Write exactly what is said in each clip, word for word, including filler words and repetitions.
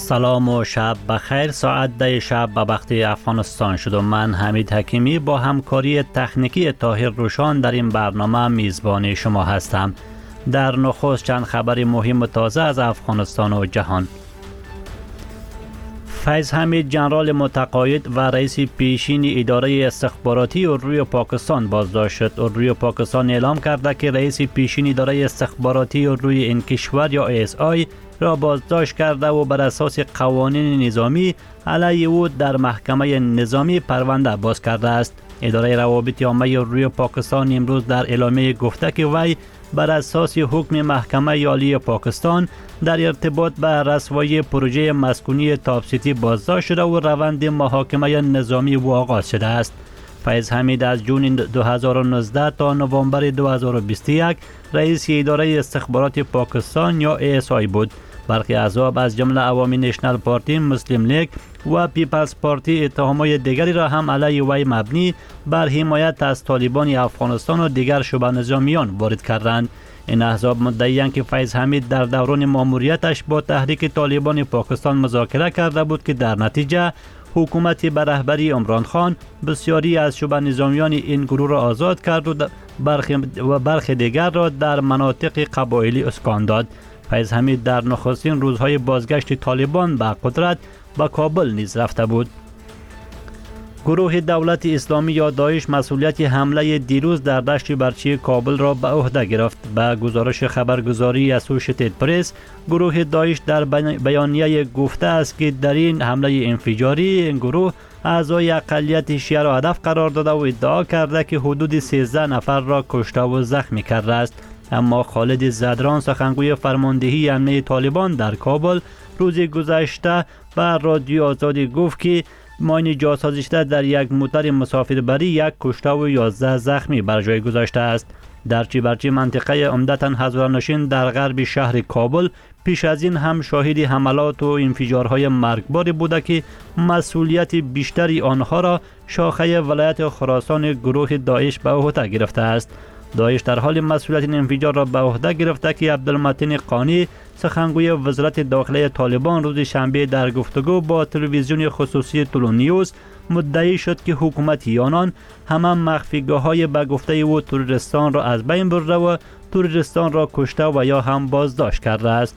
سلام و شب بخیر. ساعت ده شب به وقت افغانستان شد و من حمید حکیمی با همکاری تکنیکی طاهر روشان در این برنامه میزبان شما هستم. در نخست چند خبر مهم و تازه از افغانستان و جهان. فیض حمید جنرال متقاعد و رئیس پیشین اداره استخباراتی اروی پاکستان بازداشت شد. اروی پاکستان اعلام کرده که رئیس پیشین اداره استخباراتی اروی این کشور یا ای اس آی را بازداشت کرده و بر اساس قوانین نظامی علیه او در محکمه نظامی پرونده باز کرده است. اداره روابط عامه اروی پاکستان امروز در اعلامیه گفته که وی بر اساس حکم محکمه عالی پاکستان در ارتباط به رسوایی پروژه مسکونی تاپ سیتی بازداشت شده و روند محاکمه نظامی او آغاز شده است. فیض حمید از جون دو هزار و نوزده تا نوامبر دو هزار و بیست و یک رئیس اداره استخبارات پاکستان یا ای اس آی بود. برخی احزاب از جمله عوامی نشنل پارتی، مسلم لیگ و پیپلز پارتی اتهامات دیگری را هم علیه وی مبنی بر حمایت از طالبان افغانستان و دیگر شبه نظامیان وارد کردند. این احزاب مدعی‌اند که فیض حمید در دوران ماموریتش با تحریک طالبان پاکستان مذاکره کرده بود که در نتیجه حکومت به رهبری عمران خان بسیاری از شبه نظامیان این گروه را آزاد کرد و برخی و برخی دیگر را در مناطق قبایلی اسکان داد. فیض حمید در نخستین روزهای بازگشت طالبان به قدرت به کابل نیز رفته بود. گروه دولت اسلامی یا داعش مسئولیت حمله دیروز در دشت برچی کابل را به عهده گرفت. به گزارش خبرگزاری اسوشیتد پرس، گروه داعش در بیانیه گفته است که در این حمله انفجاری این گروه اعضای اقلیت شیعه را هدف قرار داده و ادعا کرده که حدود سیزده نفر را کشته و زخمی کرده است. اما خالد زدران، سخنگوی فرماندهی امنیه طالبان در کابل، روز گذشته به رادیو آزادی گفت که ماین جاسازی شده در یک موتر مسافربری یک کشته و یازده زخمی بر جای گذاشته است. در چیبرچی منطقه عمدتاً هزاره‌نشین در غرب شهر کابل پیش از این هم شاهد حملات و انفجارهای مرگباری بوده که مسئولیت بیشتری آنها را شاخه ولایت خراسان گروه داعش به عهده گرفته است. داعش در حال مسئولیت این انفجار را به عهده گرفته که عبدالمتین قانی، سخنگوی وزارت داخله طالبان، روز شنبه در گفتگو با تلویزیون خصوصی طلوع نیوز مدعی شد که حکومت آنان همه مخفیگاه‌های به گفته او تروریستان را از بین برده و تروریستان را کشته و یا هم بازداشت کرده است.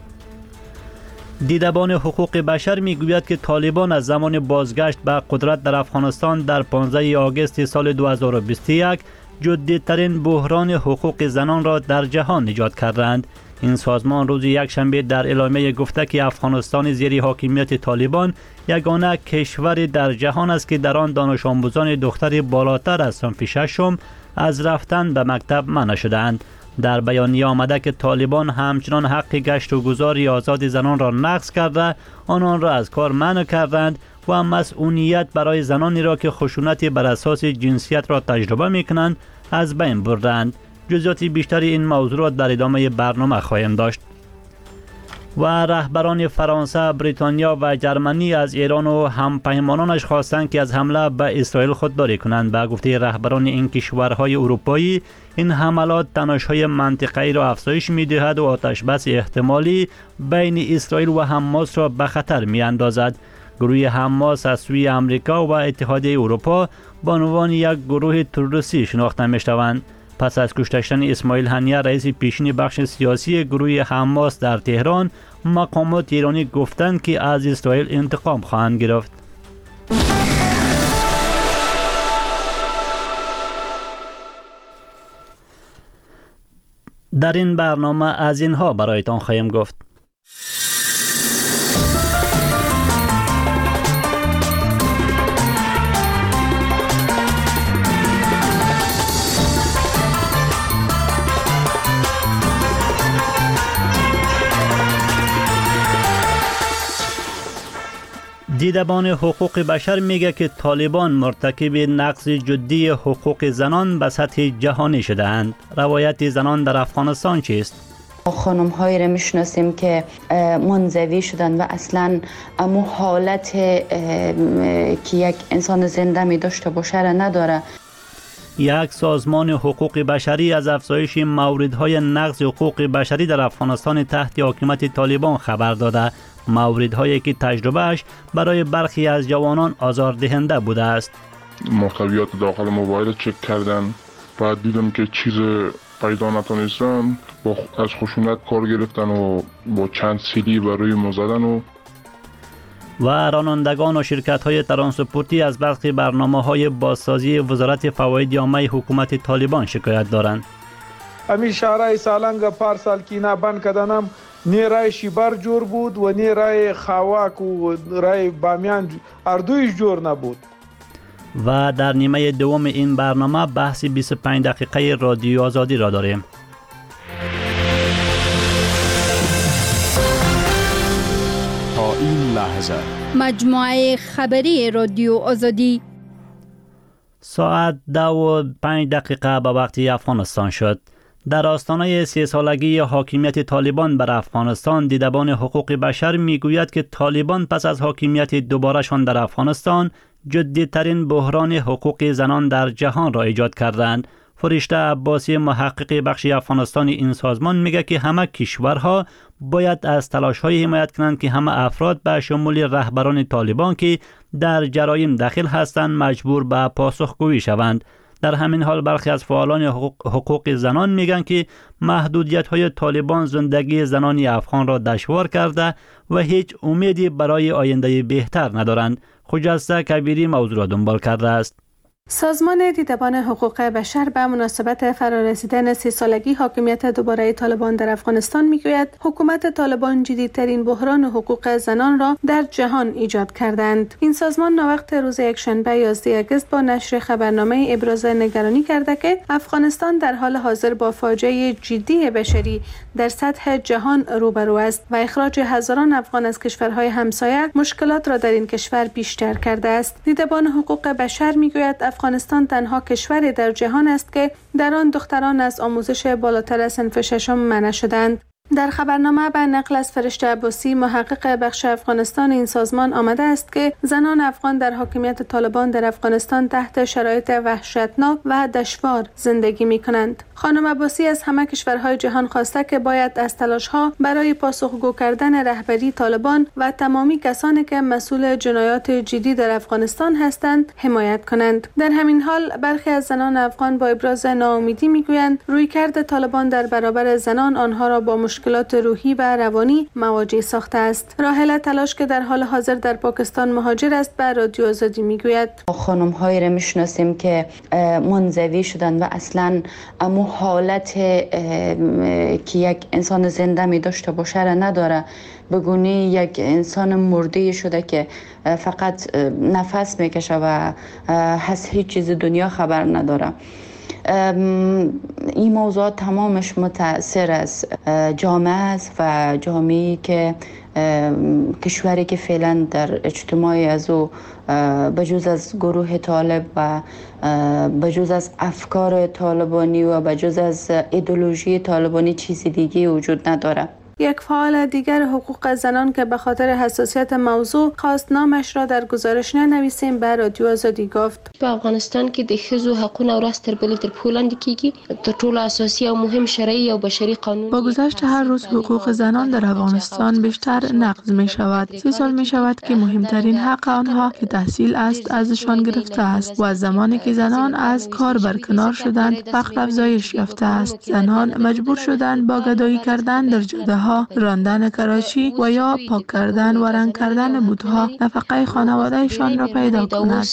دیدبان حقوق بشر میگوید که طالبان از زمان بازگشت به قدرت در افغانستان در پانزده آگوست سال دو هزار و بیست و یک جدی‌ترین بحران حقوق زنان را در جهان ایجاد کردند. این سازمان روز یکشنبه در اعلامیه گفته که افغانستان زیر حاکمیت طالبان یگانه کشور در جهان است که در آن دانش آموزان دختر بالاتر از صنف ششم از رفتن به مکتب منع شدند. در بیانیه آمده که طالبان همچنان حق گشت و گذاری آزاد زنان را نقض کرده، آنان را از کار منع کردند و مسئولیت برای زنانی را که خشونت بر اساس جنسیت را تجربه میکنند از بین بردند. جزئیات بیشتری این موضوع را در ادامه برنامه خواهیم داشت. و رهبران فرانسه، بریتانیا و جرمنی از ایران و همپیمانانش خواستند که از حمله به اسرائیل خودداری کنند. به گفته رهبران این کشورهای اروپایی، این حملات تنش‌های منطقه‌ای را افزایش می‌دهد و آتش‌بس احتمالی بین اسرائیل و حماس را به خطر می‌اندازد. گروه حماس از سوی امریکا و اتحادیه اروپا به عنوان یک گروه تروریستی شناخته می‌شوند. پس از کشته شدن اسماعیل هنیه، رئیس پیشین بخش سیاسی گروه حماس در تهران، مقامات ایرانی گفتند که از اسرائیل انتقام خواهند گرفت. در این برنامه از اینها برایتان خواهیم گفت. دیدبان حقوق بشر میگه که طالبان مرتکب نقض جدی حقوق زنان به سطح جهانی شده اند. روایت زنان در افغانستان چیست؟ خانم هایی را میشناسیم که منزوی شدن و اصلا امو حالت که یک انسان زنده می داشته باشه را نداره. یک سازمان حقوق بشری از افزایش موردهای نقض حقوق بشری در افغانستان تحت حکومت طالبان خبر داده. موردهایی که تجربهش برای برخی از جوانان آزاردهنده بوده است. محتویات داخل موبایل چک کردن، بعد دیدم که چیز پیدا نتونستم، با از خشونت کار گرفتن و با چند سیلی برای ما زدن و و رانندگان و شرکت‌های ترانسپورتی از برخی برنامه‌های بازسازی وزارت فواید عامه حکومت طالبان شکایت دارند. امی شهرهای سالنگ پارسال کینا بند کردنم نی رای شیبر جور بود و نی رای خواک و رای بامیان اردویش جور نبود. و در نیمه دوم این برنامه بحث بیست و پنج دقیقه رادیو آزادی را داریم. تا این لحظه مجموعه خبری رادیو آزادی. ساعت دو و پنج دقیقه به وقت افغانستان شد. در آستانه سی سالگی حاکمیت طالبان بر افغانستان، دیدبان حقوق بشر میگوید که طالبان پس از حاکمیت دوبارهشان در افغانستان جدی‌ترین بحران حقوق زنان در جهان را ایجاد کردند. فرشته عباسی، محقق بخش افغانستان این سازمان، میگه که همه کشورها باید از تلاش‌های حمایت کنند که همه افراد به شمول رهبران طالبان که در جرایم داخل هستند مجبور به پاسخگویی شوند. در همین حال برخی از فعالان حقوق, حقوق زنان میگن که محدودیت‌های طالبان زندگی زنان افغان را دشوار کرده و هیچ امیدی برای آینده بهتر ندارند. خجسته کبیری موضوع را دنبال کرده است. سازمان دیدبان حقوق بشر به مناسبت فرارسیدن سی سالگی حاکمیت دوباره طالبان در افغانستان میگوید حکومت طالبان جدیدترین بحران حقوق زنان را در جهان ایجاد کردند. این سازمان ناوقت روز یکشنبه یازده آگوست با نشر خبرنامه ابراز نگرانی کرده که افغانستان در حال حاضر با فاجعه جدی بشری در سطح جهان روبرو است و اخراج هزاران افغان از کشورهای همسایه مشکلات را در این کشور بیشتر کرده است. دیدبان حقوق بشر میگوید افغانستان تنها کشوری در جهان است که در آن دختران از آموزش بالاتر از صنف ششم منع شدند. در خبرنامه به نقل از فرشته عباسی، محقق بخش افغانستان این سازمان، آمده است که زنان افغان در حاکمیت طالبان در افغانستان تحت شرایط وحشتناک و دشوار زندگی می کنند. خانم عباسی از همه کشورهای جهان خواسته که باید از تلاش‌ها برای پاسخگو کردن رهبری طالبان و تمامی کسانی که مسئول جنایات جدی در افغانستان هستند حمایت کنند. در همین حال برخی از زنان افغان با ابراز ناامیدی میگویند رویکرد طالبان در برابر زنان آنها را با مشکلات روحی و روانی مواجه ساخته است. راحله تلاش که در حال حاضر در پاکستان مهاجر است به رادیو آزادی میگوید خانم هایی را میشناسیم که منزوی شدن و اصلا امو حالت که یک انسان زنده می داشته باشه را نداره، بگونی یک انسان مرده شده که فقط نفس میکشه و از هیچ چیز دنیا خبر نداره. این موضوع تمامش متأثر از جامعه است و جامعه‌ای که کشوری که فعلا در اجتماعی از او بجز از گروه طالب و بجز از افکار طالبانی و بجز از ایدئولوژی طالبانی چیزی دیگه وجود نداره. یک فعال دیگر حقوق زنان که به خاطر حساسیت موضوع خواست نامش را در گزارش ننویسیم به رادیو آزادی گفت په افغانستان کې د ښځو حقونه ورځ تر بلې تر پښو لاندې کیږي. تر ټولو اساسي او مهم شرعي او بشري قانون با گذشت هر روز حقوق زنان در افغانستان بیشتر نقض می شود. سی سال می شود که مهمترین حق آنها که تحصیل است ازشان گرفته است و از زمانی که زنان از کار برکنار شدند فقر افزایش یافته است. زنان مجبور شدند با گدایی کردن در جاده ها، راندن کراچی و یا پاک کردن و رنگ کردن بوتها نفقه خانوادهشان را پیدا کنند.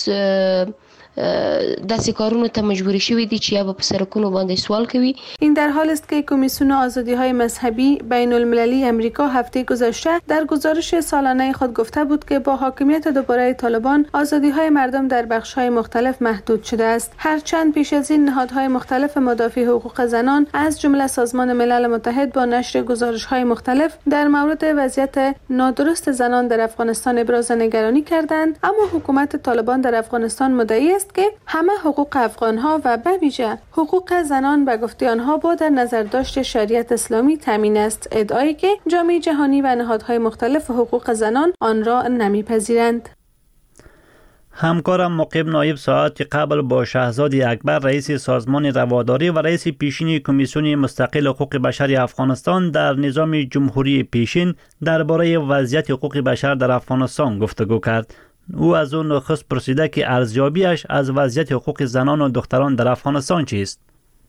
داسې کارونو ته مجبور شوي دي چې یا به په سرکونو باندې سوال کوي. این در حال است که کمیسیون آزادی‌های مذهبی بین المللی امریکا هفته گذشته در گزارش سالانه خود گفته بود که با حاکمیت دوباره طالبان آزادی‌های مردم در بخش‌های مختلف محدود شده است. هرچند پیش از این نهادهای مختلف مدافع حقوق زنان از جمله سازمان ملل متحد با نشر گزارش‌های مختلف در مورد وضعیت نادرست زنان در افغانستان ابراز نگرانی کردند، اما حکومت طالبان در افغانستان مدعی است که همه حقوق افغانها و به ویژه حقوق زنان به گفته آنها با در نظر داشت شریعت اسلامی تامین است، ادعایی که جامعه جهانی و نهادهای مختلف حقوق زنان آن را نمیپذیرند. همکارم مقیب نایب ساعت قبل با شهزاد اکبر رئیس سازمان رواداری و رئیس پیشین کمیسیون مستقل حقوق بشر افغانستان در نظام جمهوری پیشین درباره وضعیت حقوق بشر در افغانستان گفتگو کرد. او از اون نخست پرسیده که ارزیابیش از وضعیت حقوق زنان و دختران در افغانستان چیست؟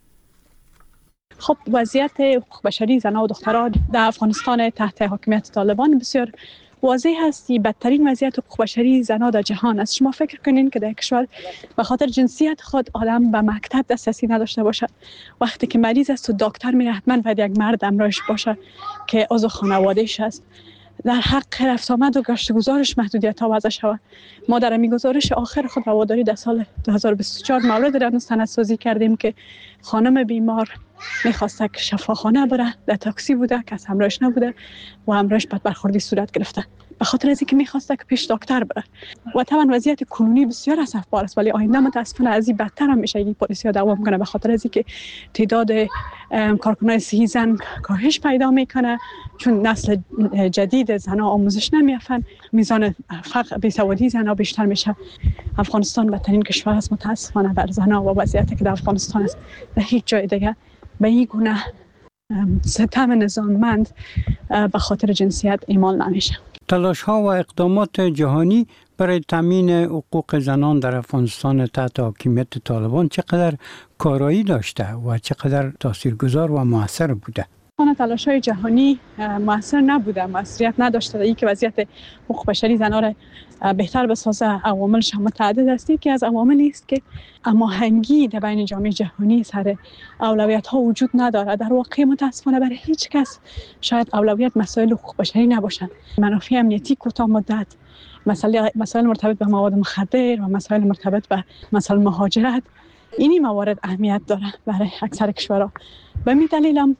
خب وضعیت حقوق بشری زنان و دختران در افغانستان تحت حاکمیت طالبان بسیار واضح هستی. بدترین وضعیت حقوق بشری زنان در جهان است. شما فکر کنین که در کشور به خاطر جنسیت خود آدم به مکتب دسترسی نداشته باشد. وقتی که مریض است و دکتر میره حتما باید یک مرد همراهش باشه که عضو خانواده‌اش است. در حق رفت آمد و گشت گذارش محدودیت ها وضع شود. ما در می گزارش آخر خود رواداری در سال دو هزار و بیست و چهار مورد را مستندسازی کردیم که خانم بیمار میخواسته که شفاخانه بره، در تاکسی بوده، کس همراهش نبوده و همراهش بد برخوردی صورت گرفته به خاطر از اینکه میخواسته که پیش دکتر بره. و طبعا وضعیت کنونی بسیار اسفبار است، ولی آینده متاسفانه از این بدتر هم میشه. این پلیسی ها دوام کنه به خاطر از اینکه تعداد کارکنان صحی زن کاهش پیدا میکنه، چون نسل جدید زنها آموزش نمیافن، میزان فقر بیسوادی زنها بیشتر میشه. افغانستان بدترین کشور است متاسفانه بر زنها و وضعیتی که در افغانستان است در هیچ جای دیگه به این گونه ستم نظاممند به خاطر جنسیت اعمال نمیشه. تلاش ها و اقدامات جهانی برای تامین حقوق زنان در افغانستان تحت حاکمیت طالبان چقدر کارایی داشته و چقدر تاثیرگذار و موثر بوده؟ تلاش های جهانی موثر نبوده، موثریت نداشته. این که وضعیت حقوق بشری زنان را بهتر بسازه عواملش هم متعدد است. که از عواملی است که هماهنگی در بین جامعه جهانی سر اولویت ها وجود نداره. در واقع متاسفانه برای هیچ کس شاید اولویت مسائل حقوق بشری نباشند. منافع امنیتی کوتاه مدت، مسائل مسائل مرتبط به مواد مخدر و مسائل مرتبط به مسائل مهاجرت، اینی موارد اهمیت داره برای اکثر کشورها. به همین دلیل هم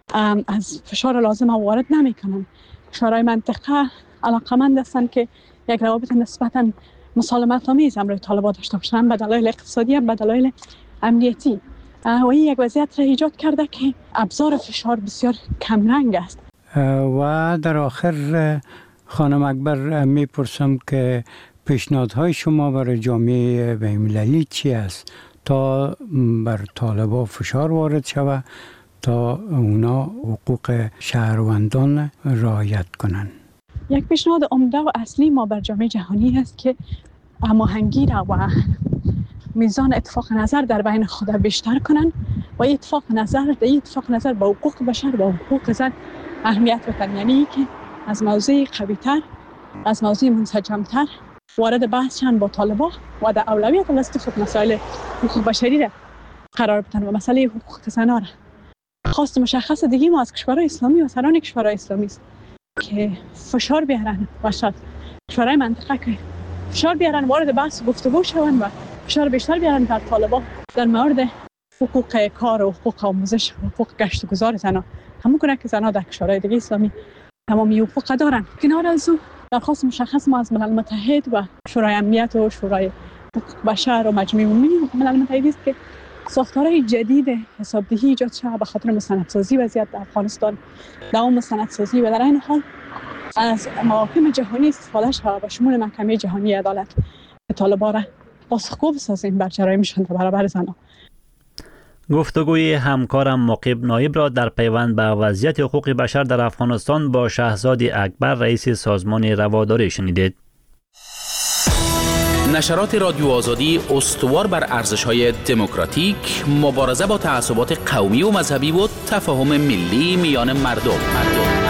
از فشار لازم وارد نمی‌کنن. کشورهای منطقه علاقمند هستند که یک روابط نسبتاً مسالمت آمیز همراه طالبان داشته باشند به دلایل اقتصادی هم به دلایل امنیتی. و این یک وضعیت را ایجاد کرده که ابزار فشار بسیار کم رنگ است. و در آخر خانم اکبر میپرسم که پیشنهادهای شما برای جامعه بین‌المللی چی است تا بر طالبان فشار وارد شود تا اونا حقوق شهروندان رعایت کنند؟ یک پیشنهاد عمده و اصلی ما بر جامعه جهانی است که هماهنگی را و میزان اتفاق نظر در بین خود بیشتر کنند و اتفاق نظر در اتفاق نظر با حقوق بشر و حقوق زن اهمیت بدن. یعنی که از موضوع قوی‌تر، از موضوع منسجم‌تر وارد بحث شدن با طالبان و در اولویت الاستفاده مسائل حقوق بشری را قرار بدن و مسئله حقوق زنان را. خواست مشخص دیگه ما از کشورهای اسلامی و سران کشورهای اسلامی است که فشار بیارن و شاید کشورهای منطقه که فشار بیارن وارد بحث گفتگو شون و فشار بیشتر بیارن بر طالبان در مورد حقوق کار و حقوق آموزش و حقوق گشت و گذار زنان، همون گونه که زنان در کشورهای دیگه اسلامی تمامی حقوق دارن. کنار از او درخواست مشخص ما از ملل متحد و شورای امنیت و شورای حقوق بشر و مجمع عمومی ملل متحد است که ساختارهای جدید حسابدهی ایجاد شود به خاطر مستندسازی وضعیت در افغانستان، دوام مستندسازی و در این حال از محاکم جهانی استفاده شود و شمول محکمه جهانی عدالت که طالبان را پاسخگو بسازیم بر جرایمشان در برابر زنان. گفتگوی همکارم مقیب نایب را در پیوند به وضعیت حقوق بشر در افغانستان با شهزاد اکبر رئیس سازمان رواداری شنیدید. نشرات رادیو آزادی استوار بر ارزش‌های دموکراتیک، مبارزه با تعصبات قومی و مذهبی و تفاهم ملی میان مردم. مردم.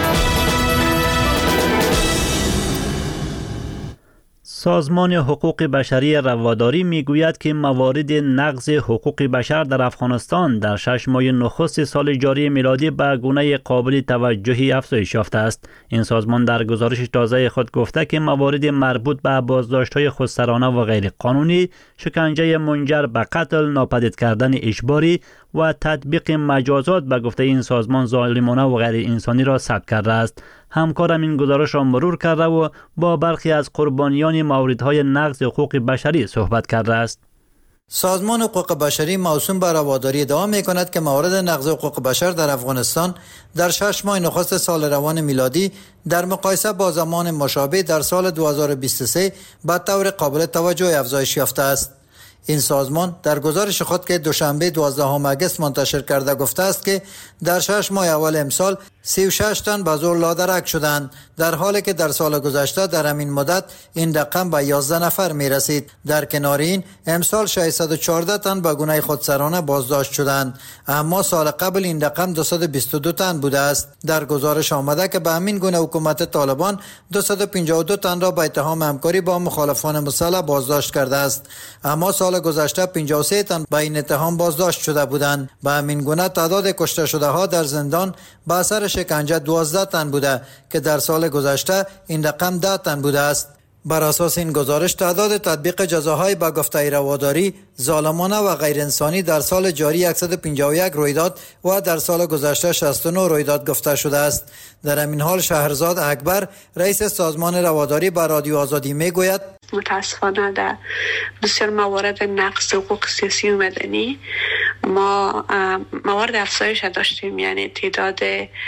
سازمان حقوق بشری رواداری میگوید که موارد نقض حقوق بشر در افغانستان در شش ماه نخست سال جاری میلادی به گونه قابل توجهی افزایش یافته است. این سازمان در گزارش تازه خود گفته که موارد مربوط به بازداشت‌های خودسرانه و غیر قانونی، شکنجه منجر به قتل، ناپدید کردن اجباری و تطبیق مجازات به گفته این سازمان ظالمانه و غیر انسانی را ثبت کرده است. همکارم این گزارش را مرور کرده و با برخی از قربانیان موردهای نقض حقوق بشری صحبت کرده است. سازمان حقوق بشری موسوم به رواداری ادعا می‌کند که موارد نقض حقوق بشر در افغانستان در شش ماه نخست سال روان میلادی در مقایسه با زمان مشابه در سال دو هزار و بیست و سه به طور قابل توجه افزایش یافته است. این سازمان در گزارش خود که دوشنبه دوازدهم آگوست منتشر کرده گفته است که در شش ماه اول امسال سی و شش تن به زور لادرک شدند، در حالی که در سال گذشته در همین مدت این رقم به یازده نفر می رسید. در کنار این امسال ششصد و چهارده تن به گناه خودسرانه بازداشت شدند، اما سال قبل این رقم دویست و بیست و دو تن بوده است. در گزارش آمده که به همین گونه حکومت طالبان دویست و پنجاه و دو تن را به اتهام همکاری با مخالفان مسلح بازداشت کرده است، اما سال گذشته پنجاه و سه تن به این اتهام بازداشت شده بودند. به همین گونه تعداد کشته شده ها در زندان به اثر شکنجه دوازده تن بوده که در سال گذشته این رقم ده تن بوده است. بر اساس این گزارش تعداد تطبیق جزاهای به گفته رواداری ظالمانه و غیر انسانی در سال جاری صد و پنجاه و یک رویداد و در سال گذشته شصت و نه رویداد گفته شده است. در همین حال شهرزاد اکبر رئیس سازمان رواداری به رادیو آزادی میگوید متاسفانه در بسیار موارد نقض حقوق سیاسی و مدنی ما موارد افزایش داشتیم، یعنی تعداد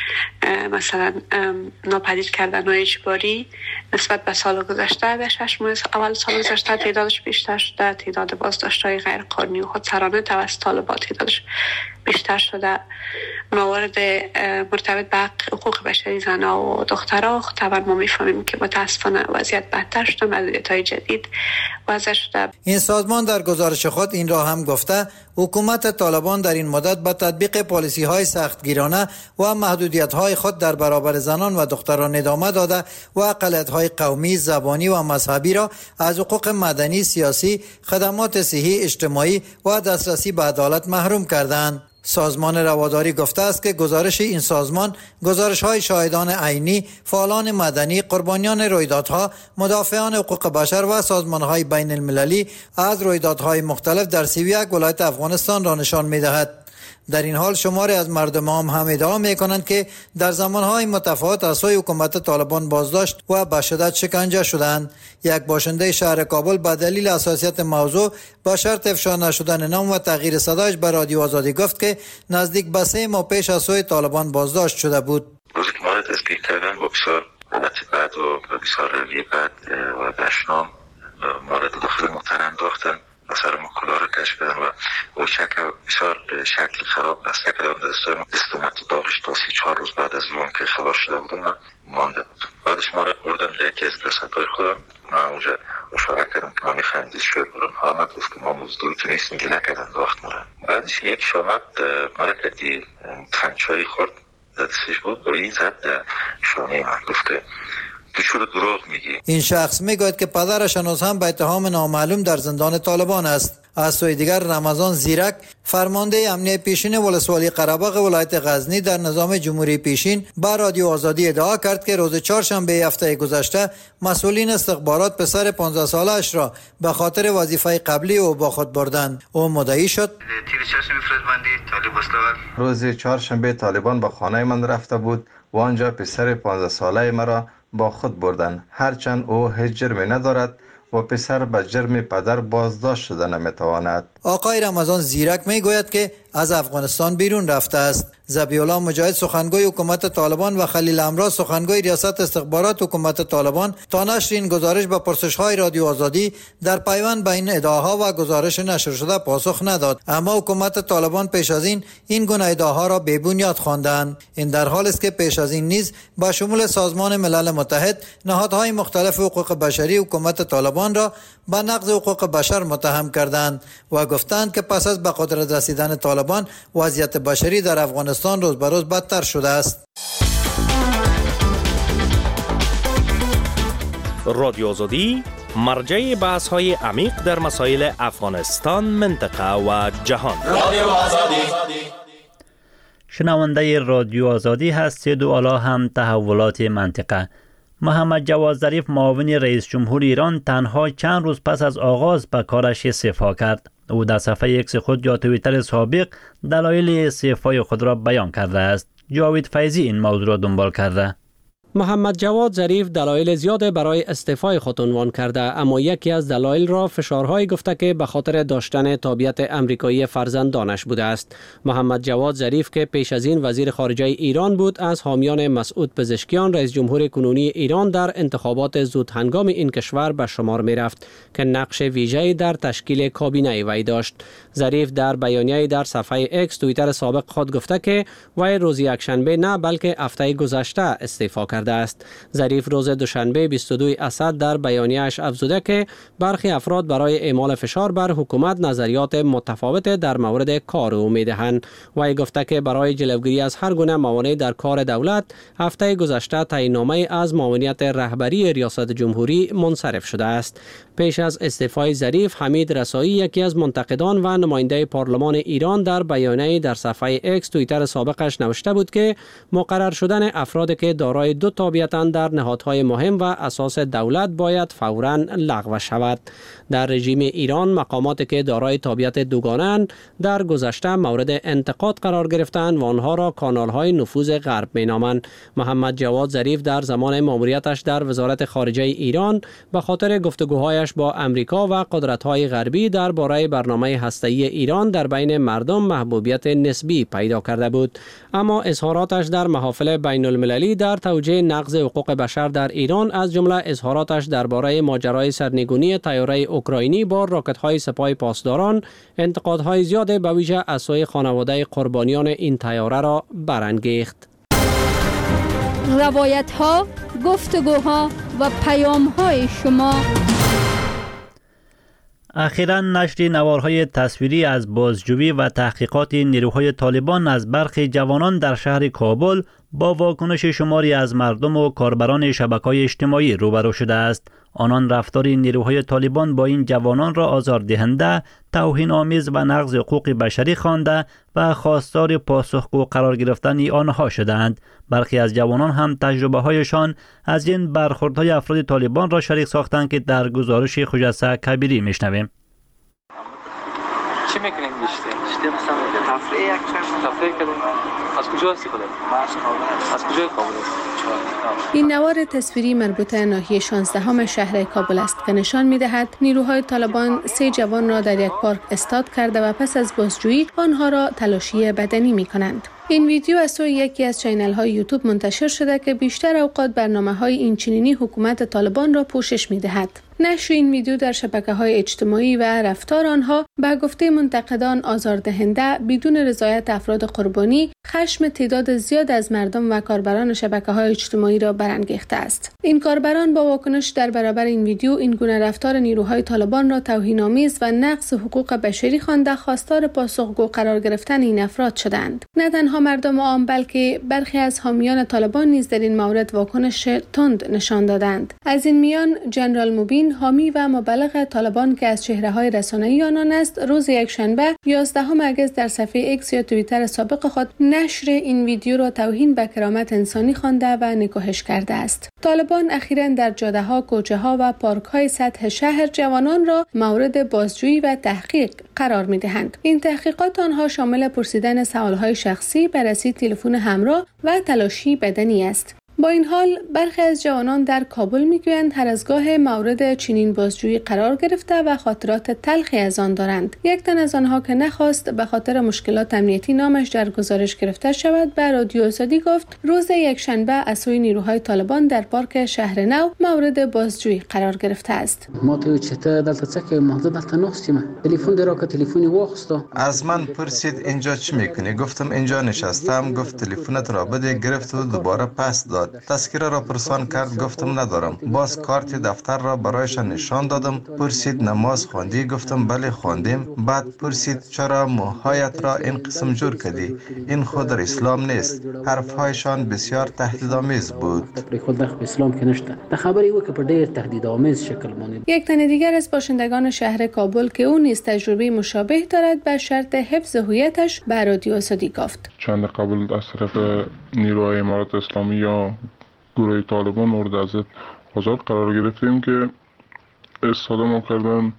مثلا ناپدید کردن های اجباری نسبت به سال گذشته در شش ماه اول سال گذشته تعدادش بیشتر شده، تعداد بازداشت های غیر قانونی و خودسرانه توسط طالبان تعدادش بیشتر شده. موارد مرتبط به حقوق بشری زنها و دخترها طبعا ما میفهمیم که متاسفانه وضعیت بدتر شده، محدودیت‌های جدید وضع شده. این سازمان در گزارش خود این را هم گفته حکومت طالبان در این مدت با تطبیق پالیسی‌های سختگیرانه و محدودیت‌های خود در برابر زنان و دختران ادامه داده و اقلیت‌های قومی، زبانی و مذهبی را از حقوق مدنی، سیاسی، خدمات صحی، اجتماعی و دسترسی به عدالت محروم کردند. سازمان رواداری گفته است که گزارش این سازمان گزارش‌های شاهدان عینی، فعالان مدنی، قربانیان رویدادها، مدافعان حقوق بشر و سازمان‌های بین المللی از رویدادهای مختلف در سی و یک ولایت افغانستان را نشان می‌دهد. در این حال شماری از مردم عام هم ادعا می‌کنند که در زمانهای متفاوت از سوی حکومت طالبان بازداشت و به شدت شکنجه شدند. یک باشنده شهر کابل به دلیل حساسیت موضوع با شرط افشا نشدن نام و تغییر صدایش به رادیو آزادی گفت که نزدیک به سه ماه پیش از سوی طالبان بازداشت شده بود. روزی که مورد تسکیه کردن با بسیار حالت بد و بسیار روی بد و دشنام مورد داخل محترم داختن و سر ما کلا را کش کردن و او شکل بسیار شکل خراب است که در دستای استومت داغش تا سی چهار روز بعد از اون که خبر شده بودم مانده بود. بعدش ما را بردن لیکی از رسدهای خودم، ما اونجا اشاره کردم که ما میخواهیم شوید برم حامد گفت که ما مزدوری که نیستیم که نکردن داخت مرا. بعدش یک شامت ما را کردی تنچایی خورد دستش بود و این زد شانه من گفته این شخص میگوید که پدرش هنوز هم به اتهام نامعلوم در زندان طالبان است. از سوی دیگر رمضان زیرک فرمانده امنیه پیشین ولسوالی قره‌باغ ولایت غزنی در نظام جمهوری پیشین با رادیو آزادی ادعا کرد که روز چهارشنبه هفته گذشته مسئولین استخبارات پسر پانزده سالش را به خاطر وظیفه قبلی او با خود بردند. او مدعی شد روز چهارشنبه طالبان به خانه من رفته بود و آنجا پسر پانزده ساله مرا با خود بردن، هرچند او هیچ جرمی ندارد و پسر به جرم پدر بازداشت شده نمیتواند. آقای رمضان زیرک میگوید که از افغانستان بیرون رفته است. ذبیح الله مجاهد سخنگوی حکومت طالبان و خلیل امراض سخنگوی ریاست استخبارات حکومت طالبان تا نشر این گزارش به پرسش‌های رادیو آزادی در پیوند به این ادعاها و گزارش نشر شده پاسخ نداد، اما حکومت طالبان پیش از این این گونه ادعاها را بی بنیاد خواندند. این در حالی است که پیش از این نیز با شمول سازمان ملل متحد نهادهای مختلف حقوق بشری حکومت طالبان را به نقض حقوق بشر متهم کردند و گفتند که پس از به قدرت رسیدن طالبان وضعیت بشری در افغانستان روز به روز بدتر شده است. رادیو آزادی مرجع بحث های عمیق در مسائل افغانستان، منطقه و جهان. رادیو آزادی شنونده رادیو آزادی هستید و حالا هم تحولات منطقه. محمد جواد ظریف معاون رئیس جمهور ایران تنها چند روز پس از آغاز به کارش استعفا کرد. او در صفحه ایکس خود یا توییتر سابق دلایل استعفای خود را بیان کرده است. جاوید فیضی این موضوع را دنبال کرده. محمد جواد ظریف دلایل زیاد برای استعفای خود عنوان کرده، اما یکی از دلایل را فشارهای گفته که به خاطر داشتن تابعیت امریکایی فرزندانش بوده است. محمد جواد ظریف که پیش از این وزیر خارجه ایران بود، از حامیان مسعود پزشکیان رئیس جمهور کنونی ایران در انتخابات زود هنگام این کشور به شمار می رفت که نقش ویژه‌ای در تشکیل کابینه وی داشت. ظریف در بیانیه‌ای در صفحه اکس توییتر سابق خود گفته که وی روز یکشنبه نه بلکه هفته گذشته استعفا کرده است. ظریف روز دوشنبه بیست و دو اسد در بیانیه‌اش افزوده که برخی افراد برای اعمال فشار بر حکومت نظریات متفاوت در مورد کار او می‌دهند. وی گفته که برای جلوگیری از هر گونه موانع در کار دولت، هفته گذشته تعیین‌نامه از معاونیت رهبری ریاست جمهوری منصرف شده است. پیش از استعفای ظریف، حمید رسایی یکی از منتقدان و نماینده پارلمان ایران در بیانیه‌ای در صفحه اکس توییتر سابقش نوشته بود که مقرر شدن افرادی که دارای دو تابعیت‌اند در نهادهای مهم و اساس دولت باید فوراً لغو شود. در رژیم ایران مقاماتی که دارای تابعیت دوگانه‌اند در گذشته مورد انتقاد قرار گرفتند و آنها را کانال‌های نفوذ غرب می‌نامند. محمد جواد ظریف در زمان ماموریتش در وزارت خارجه ایران به خاطر گفتگوهایش با امریکا و قدرت‌های غربی درباره برنامه هسته‌ای ایران در بین مردم محبوبیت نسبی پیدا کرده بود، اما اظهاراتش در محافل بین المللی در توجیه نقض حقوق بشر در ایران، از جمله اظهاراتش درباره ماجرای سرنگونی طیاره اوکراینی با راکت‌های سپاه پاسداران، انتقادهای زیاد به ویژه از سوی خانواده قربانیان این طیاره را برانگیخت. روایت‌ها، گفتگوها و پیام‌های شما. اخیراً نشر نوارهای تصویری از بازجویی و تحقیقات نیروهای طالبان از برخی جوانان در شهر کابل با واکنش شماری از مردم و کاربران شبکه‌های اجتماعی روبرو شده است. آنان رفتار نیروهای طالبان با این جوانان را آزاردهنده، توهین‌آمیز و نقض حقوق بشری خوانده و خواستار پاسخگو قرار گرفتن آنها شدند. برخی از جوانان هم تجربه هایشان از این برخوردهای افراد طالبان را شریک ساختند که در گزارش خجسته کبیری میشنویم. چی میکنین بیشتر؟ بیشتر مثلا تفریح یک چند تفریح کردیم. از کجا هستی خودت؟ از کابل. از کجای کابل هستی؟ این نوار تصویری مربوط ناحیه شانزدهم شهر کابل است که نشان می‌دهد نیروهای طالبان سه جوان را در یک پارک استاد کرده و پس از بازجویی آنها را تلاشی بدنی می‌کنند. این ویدیو از سوی یکی از چینل‌های یوتیوب منتشر شده که بیشتر اوقات برنامه‌های این چنینی حکومت طالبان را پوشش می‌دهد. نشر این ویدیو در شبکه‌های اجتماعی و رفتار آنها به گفته منتقدان آزاردهنده، بدون رضایت افراد قربانی، خشم تعداد زیاد از مردم و کاربران شبکه‌های اجتماعی را برانگیخته است. این کاربران با واکنش در برابر این ویدیو این گونه رفتار نیروهای طالبان را توهین‌آمیز و نقض حقوق بشری خوانده خواستار پاسخگو قرار گرفتن این افراد شدند. نه تنها مردم عام بلکه برخی از حامیان طالبان نیز در این مورد واکنش تند نشان دادند. از این میان جنرال موبین، حامی و مبلغ طالبان که از چهره‌های رسانه‌ای آنان است، روز یکشنبه یازدهم اگست در صفحه اکس یا توییتر سابق خود نشر این ویدیو را توهین به کرامت انسانی خوانده و نکوهش کرده است. طالبان اخیراً در جاده‌ها، کوچه‌ها و پارک‌های سطح شهر جوانان را مورد بازجویی و تحقیق قرار می‌دهند. این تحقیقات آنها شامل پرسیدن سوال‌های شخصی، بررسی تلفن همراه و تلاشی بدنی است. با این حال برخی از جوانان در کابل میگویند هر از گاه مورد چنین بازجویی قرار گرفته و خاطرات تلخی از آن دارند. یک تن از آنها که نخواست به خاطر مشکلات امنیتی نامش در گزارش گرفته شود، به رادیو آزادی گفت روز یکشنبه از سوی نیروهای طالبان در پارک شهر نو مورد بازجویی قرار گرفته است. ما تو چته دلته څه ما دلته نوستیم، تلفن درا که تلفنی واخسته. از من پرسید اینجا چی میکنی؟ گفتم اینجا نشستم. گفت تلفنت را بده. گرفت و دوباره پس داد. تذکره را پرسان کرد. گفتم ندارم. باز کارت دفتر را برایش نشان دادم. پرسید نماز خواندی؟ گفتم بله خواندیم. بعد پرسید چرا موهایت را این قسم جور کردی؟ این خود در اسلام نیست. حرفهایشان بسیار تهدیدآمیز بود. خود در اسلام که نشته. تا خبری و که پر ډیر تهدیدآمیز شکل مانید. یک تن دیگر از باشندگان شهر کابل که او نیز تجربه مشابه دارد به شرط حفظ هویتش به رادیو آزادی گفت. چند قبل از طرف نیروهای امارات اسلامی یا گروه طالبان مورد ازت آزاد قرار گرفتیم که استفاده ما کردن،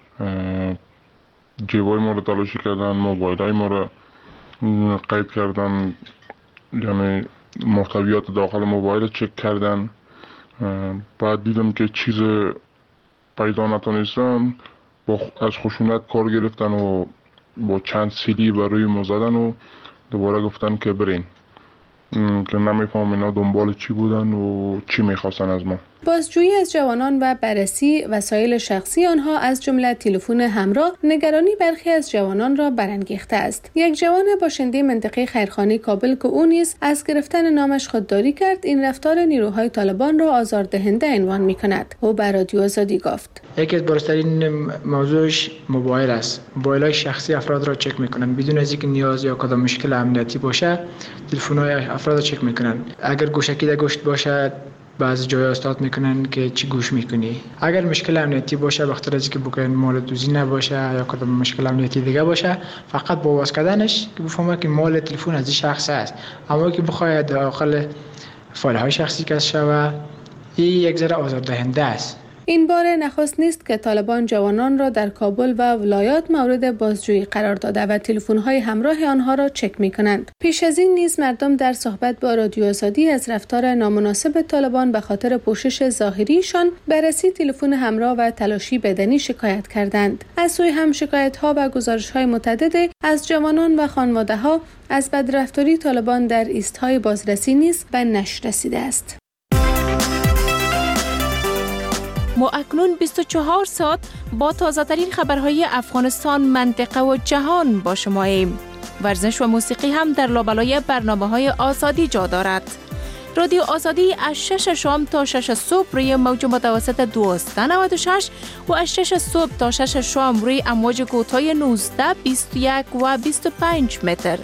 جیبای ما رو تلاشی کردن، موبایل های ما رو قید کردن، یعنی محتویات داخل موبایل چک کردن. بعد دیدم که چیز پیدا نتونستم، با از خشونت کار گرفتن و با چند سیلی بر روی ما زدن و دوباره گفتن که برین، که نمیفهم اینا دنبال چی بودن و چی میخواستن از ما. بازجویی از جوانان و بررسی وسایل شخصی آنها از جمله تلفن همراه نگرانی برخی از جوانان را برانگیخته است. یک جوان باشنده منطقه خیرخانه کابل که او نیز از گرفتن نامش خودداری کرد، این رفتار نیروهای طالبان را آزاردهنده عنوان می‌کند. او بر رادیو آزادی گفت: یکی از بارزترین موضوعش موبایل است. موبایل‌های شخصی افراد را چک می‌کنند بدون از اینکه نیاز یا کدام مشکل امنیتی باشه. تلفن‌های افراد را چک می‌کنند. اگر گوشکی در گوشت باشه بعضی جای استاد میکنن که چی گوش میکنی. اگر مشکل امنیتی باشه، بخاطر از اینکه بکنن مال دوزی نباشه یا کدام مشکل امنیتی دیگه باشه، فقط با واس کردنش که بفهمه که مال تلفن از این شخص است. اما که بخواد داخل فایل های شخصی کش شوه، این یک ذره آزاردهنده است. این بار نخست نیست که طالبان جوانان را در کابل و ولایات مورد بازجویی قرار داده و تلفن‌های همراه آنها را چک می‌کنند. پیش از این نیز مردم در صحبت با رادیو آزادی از رفتار نامناسب طالبان به خاطر پوشش ظاهریشان، بررسی تلفن همراه و تلاشی بدنی شکایت کردند. از سوی هم شکایت‌ها و گزارش‌های متعدد از جوانان و خانواده‌ها از بدرفتاری طالبان در ایست‌های بازرسی نیز به نشر رسیده است. ما اکنون بیست و چهار ساعت با تازه ترین خبرهای افغانستان، منطقه و جهان با شماییم. ورزش و موسیقی هم در لابلای برنامه‌های آزادی جا دارد. رادیو آزادی از شش شام تا شش صبح روی موج متوسط دویست و نود و شش و از شش صبح تا شش شام روی امواج کوتاه نوزده، بیست و یک و بیست و پنج متر.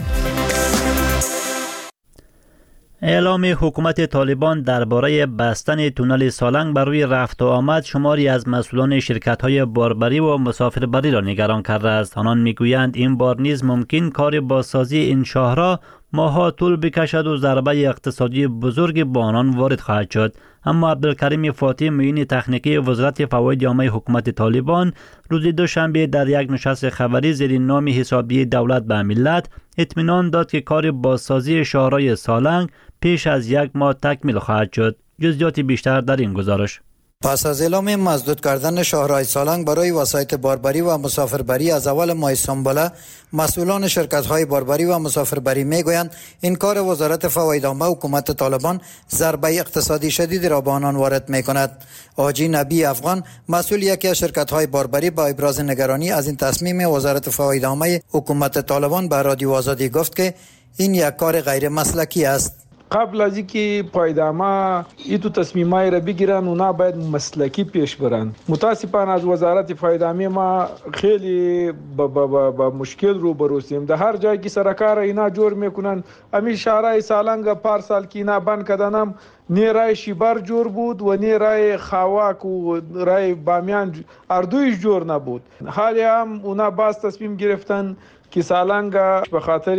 اعلام حکومت طالبان درباره بستن تونل سالنگ بر روی رفت و آمد شماری از مسئولان شرکت‌های باربری و مسافربری را نگران کرده است. آنان میگویند این بار نیز ممکن کار بازسازی این شاهراه ماها طول بکشد و ضربه اقتصادی بزرگ با آنان وارد خواهد شد. اما عبدالکریم فاطمی، معین تکنیکی وزارت فواید عامه حکومت طالبان، روز دوشنبه در یک نشست خبری زیر نام حسابی دولت به ملت اطمینان داد که کار بازسازی شاهراه سالنگ پیش از یک ماه تکمیل خواهد شد. جزئیات بیشتر در این گزارش. پس از اعلام مسدود کردن شاهراه سالنگ برای وسایط باربری و مسافربری از اول ماه سنبله، مسئولان شرکت‌های باربری و مسافربری میگویند این کار وزارت فواید عامه حکومت طالبان ضربه اقتصادی شدید را به آنان وارد می‌کند. حاجی نبی افغان، مسئول یکی از شرکت‌های باربری، با ابراز نگرانی از این تصمیم وزارت فواید عامه حکومت طالبان به رادیو آزادی گفت که این یک کار غیر مسلکی است. قبل از اینکه پایدامه ایتو تصمیمای را بگیرن، اونا باید مسلکی پیش برن. متاسفانه از وزارت فایدامه ما خیلی با, با, با, با مشکل رو بروسیم. در هر جایی که سرکار اینا جور میکنن، امی شهرهای سالنگ پارسال که اینا بند کردنم، نی رای شیبر جور بود و نی رای خواک و رای بامیان اردویش جور نبود. حالی هم اونا باز تصمیم گرفتن که سالنگ به خاطر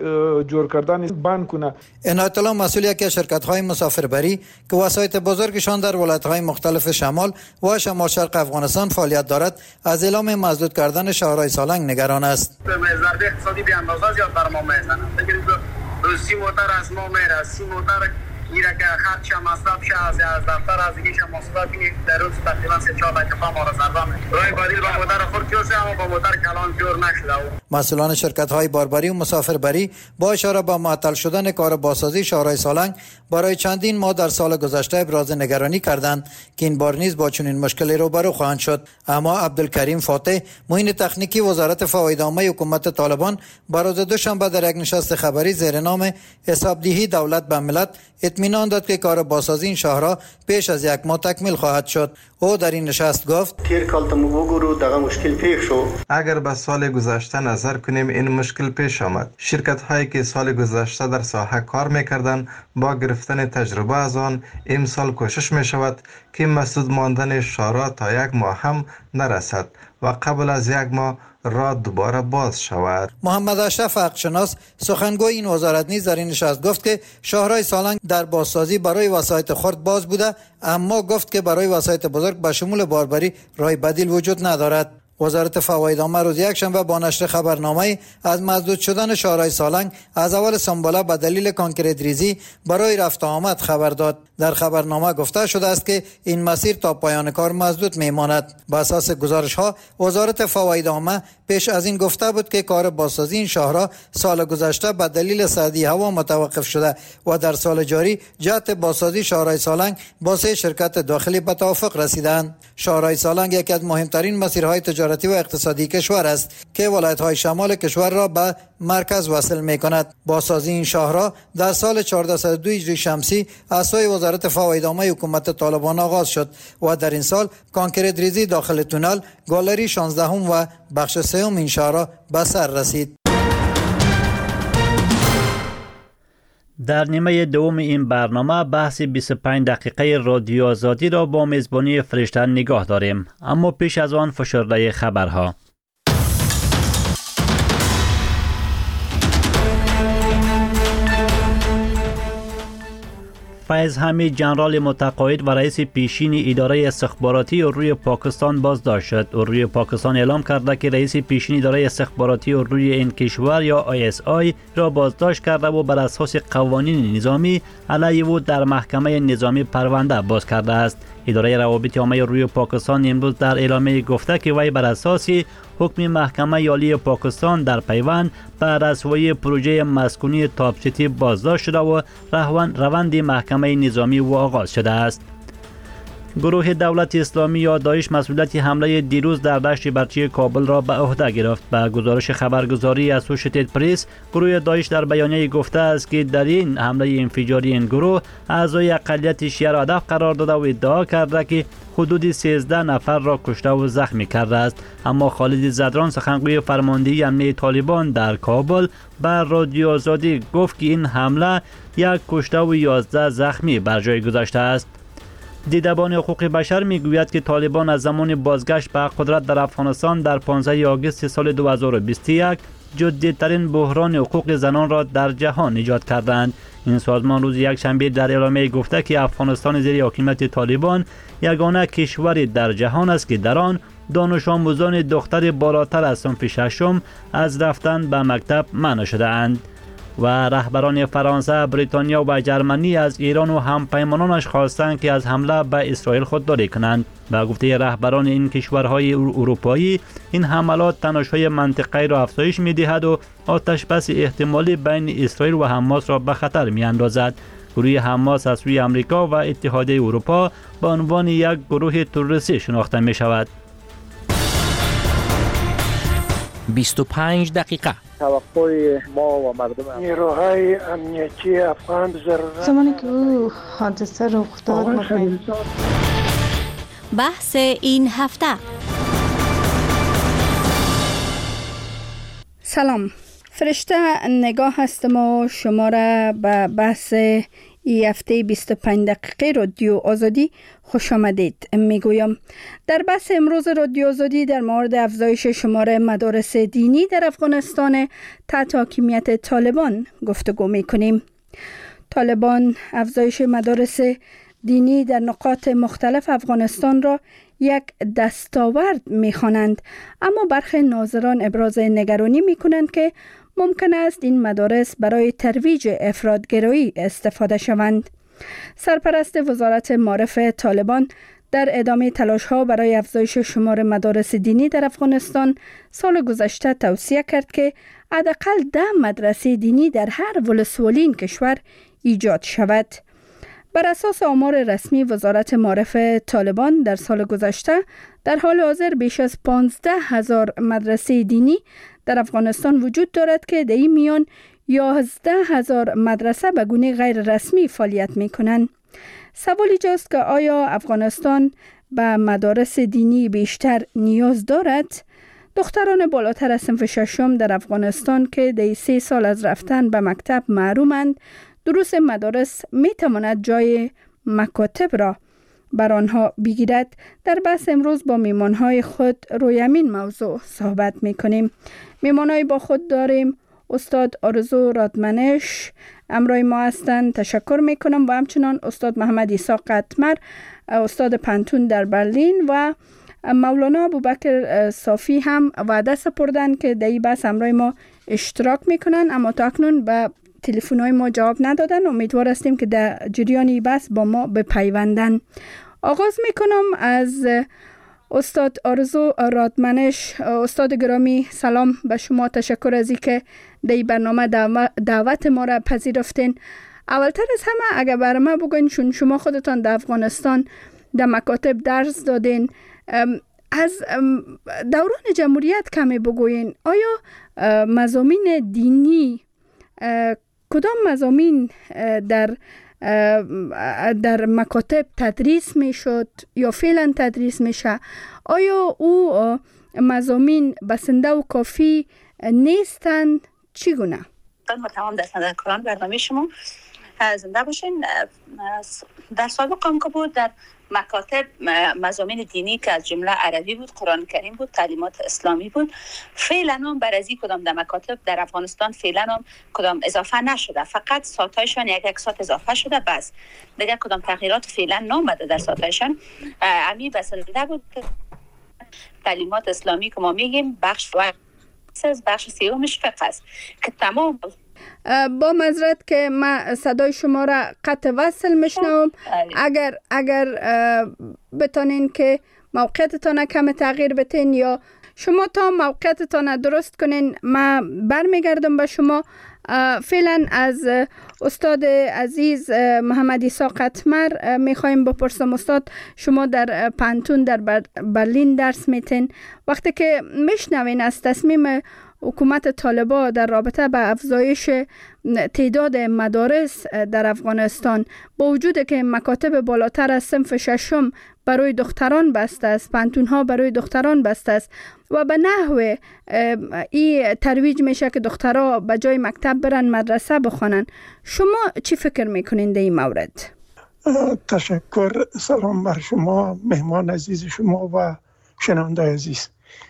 جور کردن بند کنه. عنایت الله، مسئول یکی از شرکت‌های مسافربری که وسایط بزرگشان در ولایت‌های مختلف شمال و شمال شرق افغانستان فعالیت دارد، از اعلام مسدود کردن شاهراه سالنگ نگران است. ضربه اقتصادی به اندازه زیاد بر ما میزنه. ببینید سی موتر از ما میره، سی موتر میره که خرچ مصرف شه از دفتر از دیگه شه مصرف کنی، در روز تقریبا سه چهار دقیقه ما را ضربه میشه. راه بدیل با موتر خود جوشه، اما با موتر کلان جور نشده. مسئولان شرکت‌های باربری و مسافربری با اشاره به معطل شدن کار بازسازی شاهراه سالنگ برای چندین ماه در سال گذشته ابراز نگرانی کردند که این بار نیز با چنین مشکلی روبرو خواهند شد. اما عبدالکریم فاطمی، معین تکنیکی وزارت فواید عامه حکومت طالبان، بر روز دوشنبه در یک نشست خبری زیر نام حسابدهی دولت به ملت اطمینان داد که کار بازسازی این شاهراه پیش از یک ماه تکمیل خواهد شد. او در این نشست گفت: تیر کال تم وګورو دغه مشکل پیښ شو. اگر به سال گذشته نظر کنیم این مشکل پیش آمد. شرکت هایی که سال گذشته در ساحه کار میکردند با گرفتن تجربه از آن، امسال کوشش می شود که مسدود ماندن شاهراه تا یک ماه هم نرسد و قبل از یک ماه راه دوباره باز شود. محمد اشرف حقشناس، سخنگوی این وزارت، نیز در این نشست گفت که شاهراه سالنگ در بازسازی برای وسایط خرد باز بوده، اما گفت که برای وسایط بزرگ به شمول باربری راه بدیل وجود ندارد. وزارت فواید عامه روز یکشنبه با نشر خبرنامه از مسدود شدن شهرهای سالنگ از اول سنباله به دلیل کانکریت ریزی برای رفت آمد خبر داد. در خبرنامه گفته شده است که این مسیر تا پایان کار مسدود میماند. بر اساس گزارش ها وزارت فواید عامه پیش از این گفته بود که کار بازسازی این شهرها سال گذشته به دلیل سردی هوا متوقف شده و در سال جاری جهت بازسازی شهرهای سالنگ با سه شرکت داخلی به توافق رسیدند. شهرهای سالنگ یکی از مهمترین مسیرهای تجارتی و اقتصادی کشور است که ولایت‌های شمال کشور را به مرکز وصل می‌کند. بازسازی این شهرها در سال چهارصد و دو هجری شمسی از سوی وزارت فواید عامه حکومت طالبان آغاز شد و در این سال کانکریت ریزی داخل تونل، گالری شانزده هم و بخش سوم این شهرها به سر رسید. در نیمه دوم این برنامه بحث بیست و پنج دقیقه رادیو آزادی را با میزبانی فرشته نگاه داریم، اما پیش از آن فشرده خبرها. فیض حمید جنرال متقاعد و رئیس پیشین اداره استخباراتی روی پاکستان بازداشت شد. روی پاکستان اعلام کرده که رئیس پیشین اداره استخباراتی روی این کشور یا آی اس آی را بازداشت کرده و بر اساس قوانین نظامی علیه او در محکمه نظامی پرونده باز کرده است. اداره روابط عامه روی پاکستان امروز در اعلامیه گفته که وی بر اساس حکم محکمه عالی پاکستان در پیوند به رسوایی پروژه مسکونی تاپ سیتی بازداشت شده و روند محکمه نظامی و آغاز شده است. گروه دولت اسلامی یا داعش مسئولیت حمله دیروز در دشت برچی کابل را به عهده گرفت. به گزارش خبرگزاری اسوشیتد پرس، گروه داعش در بیانیه گفته است که در این حمله انفجاری این گروه اعضای اقلیت شیعه را هدف قرار داده و ادعا کرده که حدود سیزده نفر را کشته و زخمی کرده است. اما خالد زدران، سخنگوی فرماندهی امنیه طالبان در کابل، بر رادیو آزادی گفت که این حمله یک کشته و یازده زخمی بر جای گذاشته است. دیدبان حقوق بشر میگوید که طالبان از زمان بازگشت به قدرت در افغانستان در پانزده آگوست سال دو هزار و بیست و یک جدی‌ترین بحران حقوق زنان را در جهان ایجاد کردند. این سازمان روز یک شنبه در اعلامیه گفته که افغانستان زیر حکومت طالبان یگانه کشوری در جهان است که در آن دانش آموزان دختر بالاتر از صنف ششم از رفتن به مکتب منع شده اند. و رهبران فرانسه، بریتانیا و جرمنی از ایران و همپیمانانش خواستند که از حمله به اسرائیل خودداری کنند. به گفته رهبران این کشورهای اروپایی، این حملات تنش‌های منطقه‌ای را افزایش می‌دهد و آتش‌بس احتمالی بین اسرائیل و حماس را به خطر می‌اندازد. گروه حماس از سوی آمریکا و اتحادیه اروپا به عنوان یک گروه تروریستی شناخته می‌شود. بیست و پنج دقیقه توقع ما و مردم نیروهای امنیتی افغان ضرورت زمانی که او حادثه رخ داد می‌خواهیم بحث این هفته. سلام، فرشته نگاه هستم و شما را به بحث ای هفته بیست و پنج دقیقه رادیو آزادی خوش آمدید میگویم. در بحث امروز رادیو آزادی در مورد افزایش شمار مدارس دینی در افغانستان تحت حاکمیت طالبان گفتگو میکنیم. طالبان افزایش مدارس دینی در نقاط مختلف افغانستان را یک دستاورد میخوانند، اما برخی ناظران ابراز نگرانی میکنند که ممکن است این مدارس برای ترویج افراطگرایی استفاده شوند. سرپرست وزارت معارف طالبان در ادامه تلاش‌ها برای افزایش شمار مدارس دینی در افغانستان سال گذشته توصیه کرد که حداقل ده مدرسه دینی در هر ولسوالی این کشور ایجاد شود. بر اساس آمار رسمی وزارت معارف طالبان در سال گذشته در حال حاضر بیش از پانزده هزار مدرسه دینی در افغانستان وجود دارد که در این میان یازده هزار مدرسه به گونه غیر رسمی فعالیت می کنند. سوال اینجاست که آیا افغانستان به مدارس دینی بیشتر نیاز دارد؟ دختران بالاتر از صنف ششم در افغانستان که در سه سال از رفتن به مکتب محرومند، دروس مدارس می تواند جای مکاتب را بر آنها بگیرد. در بحث امروز با میمانهای خود روی همین موضوع صحبت می کنیم. میمانهای با خود داریم استاد آرزو رادمنش امروی ما هستند، تشکر می کنم، و همچنان استاد محمد عیسی قطمر استاد پنتون در برلین و مولانا ابوبکر صافی هم وعده سپردن که در این بحث همراه ما اشتراک میکنن، اما تا اکنون به تلفن‌های ما جواب ندادن. امیدوار هستیم که در جریان این بحث با ما بپیوندن. آغاز میکنم از استاد آرزو رادمنش. استاد گرامی سلام به شما، تشکر از اینکه در این برنامه دعوت ما را پذیرفتین. اولتر از همه اگر برای ما بگوین، چون شما خودتان در افغانستان در مکاتب درس دادین، از دوران جمهوریت کمی بگوین. آیا مضامین دینی، کدام مضامین در در مکاتب تدریس می شد یا فعلا تدریس میشه؟ آیا او مضامین بسنده و کافی نیستند؟ چگونه؟ با تمام دستندرکاران برنامه شما زنده باشین. در سابق هم که بود در مکاتب مضامین دینی که از جمله عربی بود، قرآن کریم بود، تعلیمات اسلامی بود. فعلا هم بر از این کدام در مکاتب در افغانستان فعلا هم کدام اضافه نشده، فقط ساعتایشان یک یک ساعت اضافه شده، بس دیگه کدام تغییرات فعلا نامده در ساعتایشان. امی بسنده بود تعلیمات اسلامی که ما میگیم بخش و بخش سیومش فقه است که تمام. با معذرت که من صدای شما را قطع وصل میشنوم، اگر اگر بتونین که موقعیتتان کم تغییر بتین یا شما تا موقعیتتان درست کنین، من برمیگردم به شما. فعلا از استاد عزیز محمد عیسی قطمر میخوایم بپرسم. استاد، شما در پانتون در برلین درس میتین، وقتی که میشنوین از تصمیم حکومت طالبان در رابطه به افزایش تعداد مدارس در افغانستان، با وجود که مکاتب بالاتر از صنف ششم برای دختران بسته است، پانتون ها برای دختران بسته است و به نحو این ترویج میشه که دخترها به جای مکتب برن مدرسه بخونن، شما چی فکر میکنین در این مورد؟ تشکر. سلام بر شما، مهمان عزیز شما و شنونده عزیز.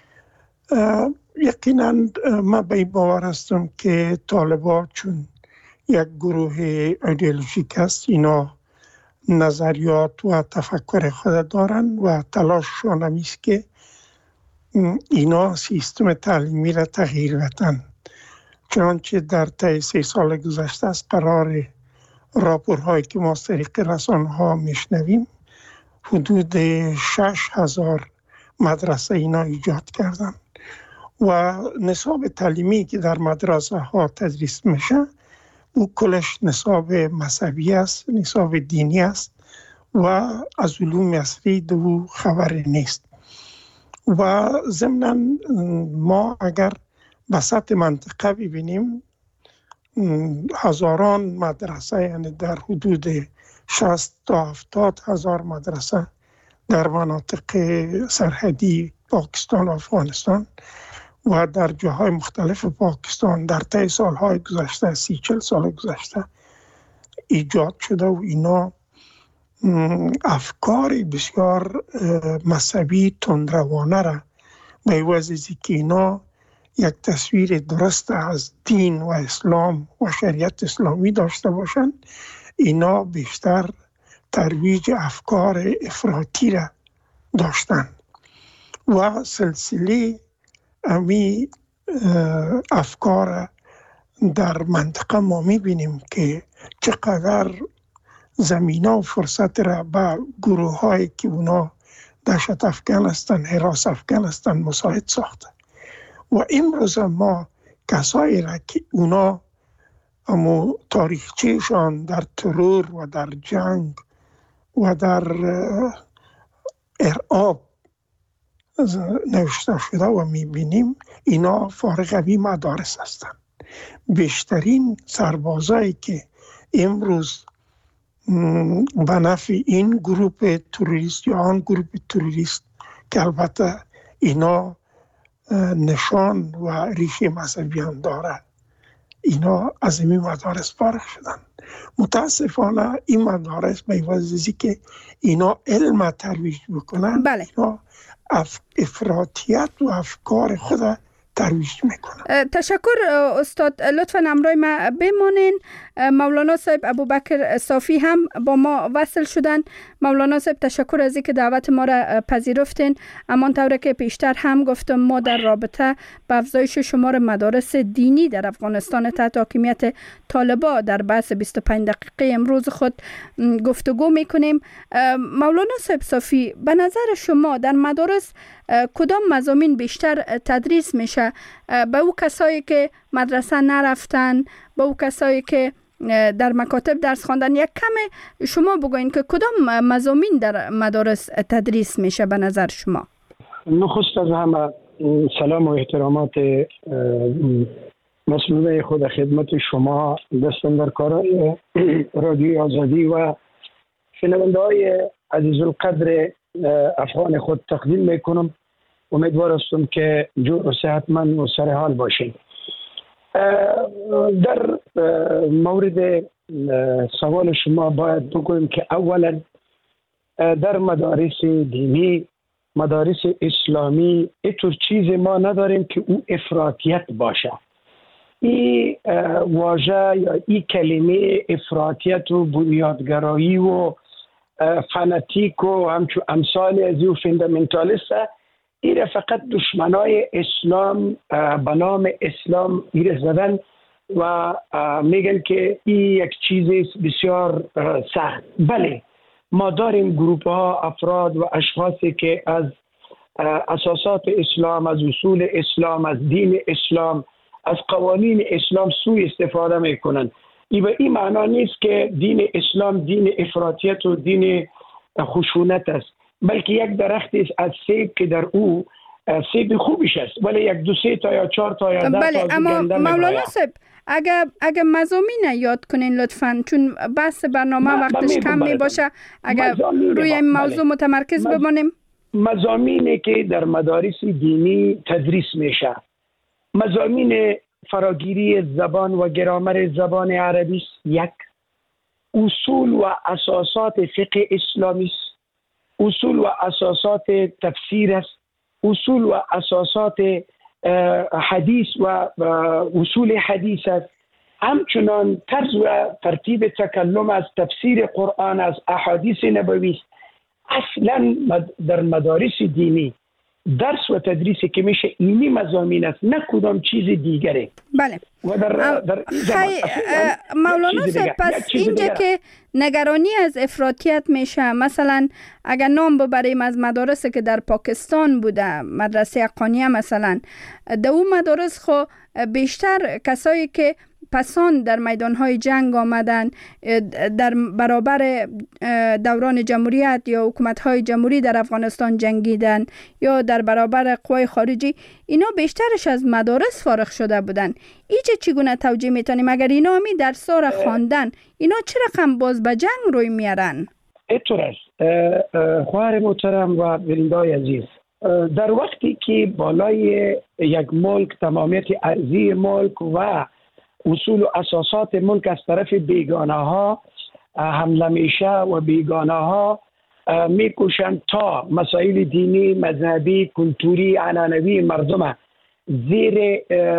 یقینا من به این باور هستم که طالبان چون یک گروه ایدئولوژیک است، اینا نظریات و تفکر خود دارن و تلاششان همیست که اینا سیستم تعلیمی را تغییر بدن. چنانچه در طی سه سال گذشته از قرار راپورهایی که ما از طریق رسانه ها میشنویم، حدود شش هزار مدرسه اینا ایجاد کردن و نصاب تعلیمی که در مدرسه ها تدریس میشه او کلش نصاب مذهبی است، نصاب دینی است و از علوم عصری دو خبر نیست. و ضمناً ما اگر به سطح منطقه ببینیم، هزاران مدرسه، یعنی در حدود شصت تا هفتاد هزار مدرسه در مناطق سرحدی پاکستان و افغانستان و در جاهای مختلف پاکستان در طی سالهای گذشته، سی چل سال گذشته ایجاد شده و اینا افکار بسیار مذهبی تندروانه را به عوض از که اینا یک تصویر درست از دین و اسلام و شریعت اسلامی داشته باشند، اینا بیشتر ترویج افکار افراطی را داشتن و سلسله امی افکار در منطقه ما میبینیم که چقدر زمینه و فرصت را به گروه هایی که اونا دهشت افکن هستن، حراس افکن هستن مساعد ساخته. و امروز ما کسایی را که اونا امو تاریخچهشان در ترور و در جنگ و در ارعاب نوشته شده و میبینیم، اینا فارغ از مدارس هستند. بیشترین سربازایی که امروز به نفع این گروه تروریست یا آن گروه تروریست که البته اینا نشان و ریشه مذهبیان داره، اینا از این مدارس فارغ شدن. متاسفانه این مدارس به واسطه که اینا علم ترویج بکنن، بله. اینا اف افراطیت و افکار خود ترویج میکنم. تشکر استاد. لطفا همراه ما بمانین. مولانا صاحب ابوبکر صافی هم با ما وصل شدن. مولانا صاحب تشکر از اینکه دعوت ما را پذیرفتین. اما طوری که پیشتر هم گفتم ما در رابطه با افزایش شمار مدارس دینی در افغانستان تحت حاکمیت طالبان در بحث بیست و پنج دقیقه امروز خود گفتگو میکنیم. مولانا صاحب صافی، به نظر شما در مدارس کدام مضامین بیشتر تدریس میشه؟ به او کسایی که مدرسه نرفتن، به او کسایی که در مکاتب درس خواندن، یک کم شما بگوین که کدام مضامین در مدارس تدریس میشه به نظر شما؟ نخست از همه سلام و احترامات مسئولین خود خدمت شما، دستاندرکارای رادیوی آزادی و شنونده های عزیز القدر افغان خود تقدیم میکنم. امیدوار هستم که جور و صحتمند و سر حال باشید. در مورد سوال شما باید بگویم که اولا در مدارس دینی، مدارس اسلامی، اینطور چیز ما نداریم که او افراطیت باشه. این واژه یا این کلمه افراطیت و بنیادگرایی و فناتیک و همچون امثال از او فندامنتالیست، این فقط دشمنای اسلام به نام اسلام ایره زدن و میگن که این یک چیز بسیار سخت. بله، ما داریم گروه ها، افراد و اشخاصی که از اساسات اسلام، از اصول اسلام، از دین اسلام، از قوانین اسلام سوء استفاده میکنن. این به این معنا نیست که دین اسلام دین افراطیت و دین خشونت است، بلکه یک درخت است از سیب که در او سیب خوبیش است، ولی یک دو سه تا یا چهار تا یا ده بله، تا اما مولانا صاحب اگر اگر مضامین یاد کنین لطفاً، چون بحث برنامه وقتش کم می باشه، اگر روی این موضوع متمرکز بمانیم. مضامینی که در مدارس دینی تدریس میشه، مضامین فراگیری زبان و گرامر زبان عربی است، یک. اصول و اساسات فقه اسلامی است، اصول و اساسات تفسیر است، اصول و اساسات حدیث و اصول حدیث است. همچنان طرز و ترتیب تکلم از تفسیر قرآن، از احادیث نبوی است. اصلا در مدارس دینی درس و تدریسی که میشه اینی مضامین است، نه کدام چیز دیگره. بله. و در, در خی... مولانا صاحب، پس اینجا که نگرانی از افراطیت میشه، مثلا اگر نام ببریم از مدارسی که در پاکستان بوده، مدرسه حقانیه مثلا، در اون مدارس خو بیشتر کسایی که پسان در میدانهای جنگ آمدن، در برابر دوران جمهوریت یا حکومت‌های جمهوری در افغانستان جنگیدن یا در برابر قوای خارجی، اینا بیشترش از مدارس فارغ شده بودن. ایچه چگونه توجیه میتونیم اگر اینا همی درس‌ها را خواندن، اینا چه رقم باز به جنگ روی میارن؟ اینطور است خواهر محترم و بیننده‌های عزیز، در وقتی که بالای یک ملک تمامیت ارضی ملک و اصول و اساسات ملک از طرف بیگانه ها حمله میشه و بیگانه ها میکوشند تا مسائل دینی، مذهبی، کلتوری، عنعنوی مردم زیر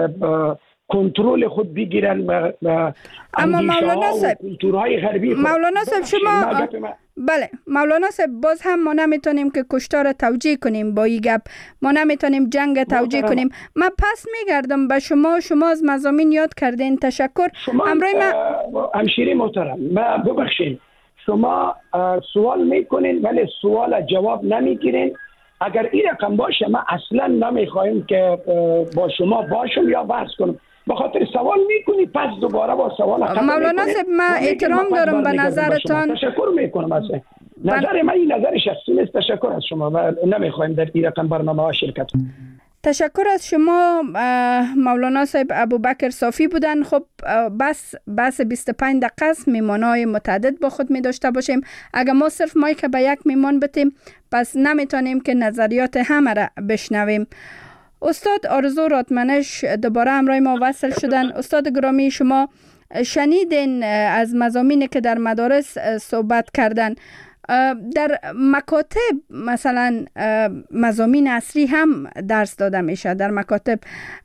کنترل خود بگیرن و اما مولانا صاحب، کلتورهای غربی خود. مولانا صاحب شما بله، مولانا صاحب باز هم ما نمیتونیم که کشتار توجیه کنیم با این گپ، ما نمیتونیم جنگ توجیه کنیم. من پس میگردم به شما، شما از مضامین یاد کردین، تشکر. همراه ما همشیری محترم، ما ببخشید شما سوال میکنین ولی سوال جواب نمیگیرین. اگر این رقم باشه ما اصلا نمیخوایم که با شما باشم یا بحث کنم، به خاطر سوال میکنی پس دوباره با سوال مولانا صاحب من احترام دارم به نظرتان، تشکر میکنم. اصلا نظر من این نظر شخصی نیست، تشکر از شما و نمیخوایم در این رقم برنامه ها شرکت. تشکر از شما. مولانا صاحب ابوبکر صافی بودن. خب بس بس بیست و پنج دقیقه است، میمانای متعدد با خود می داشته باشیم. اگر ما صرف مایک به یک میمان بتیم پس نمیتونیم که نظریات همه را بشنویم. استاد آرزو راتمنش دوباره همراه ما وصل شدن. استاد گرامی، شما شنیدین از مضامینی که در مدارس صحبت کردن. در مکاتب مثلا مضامین اصلی هم درس داده میشه، در مکاتب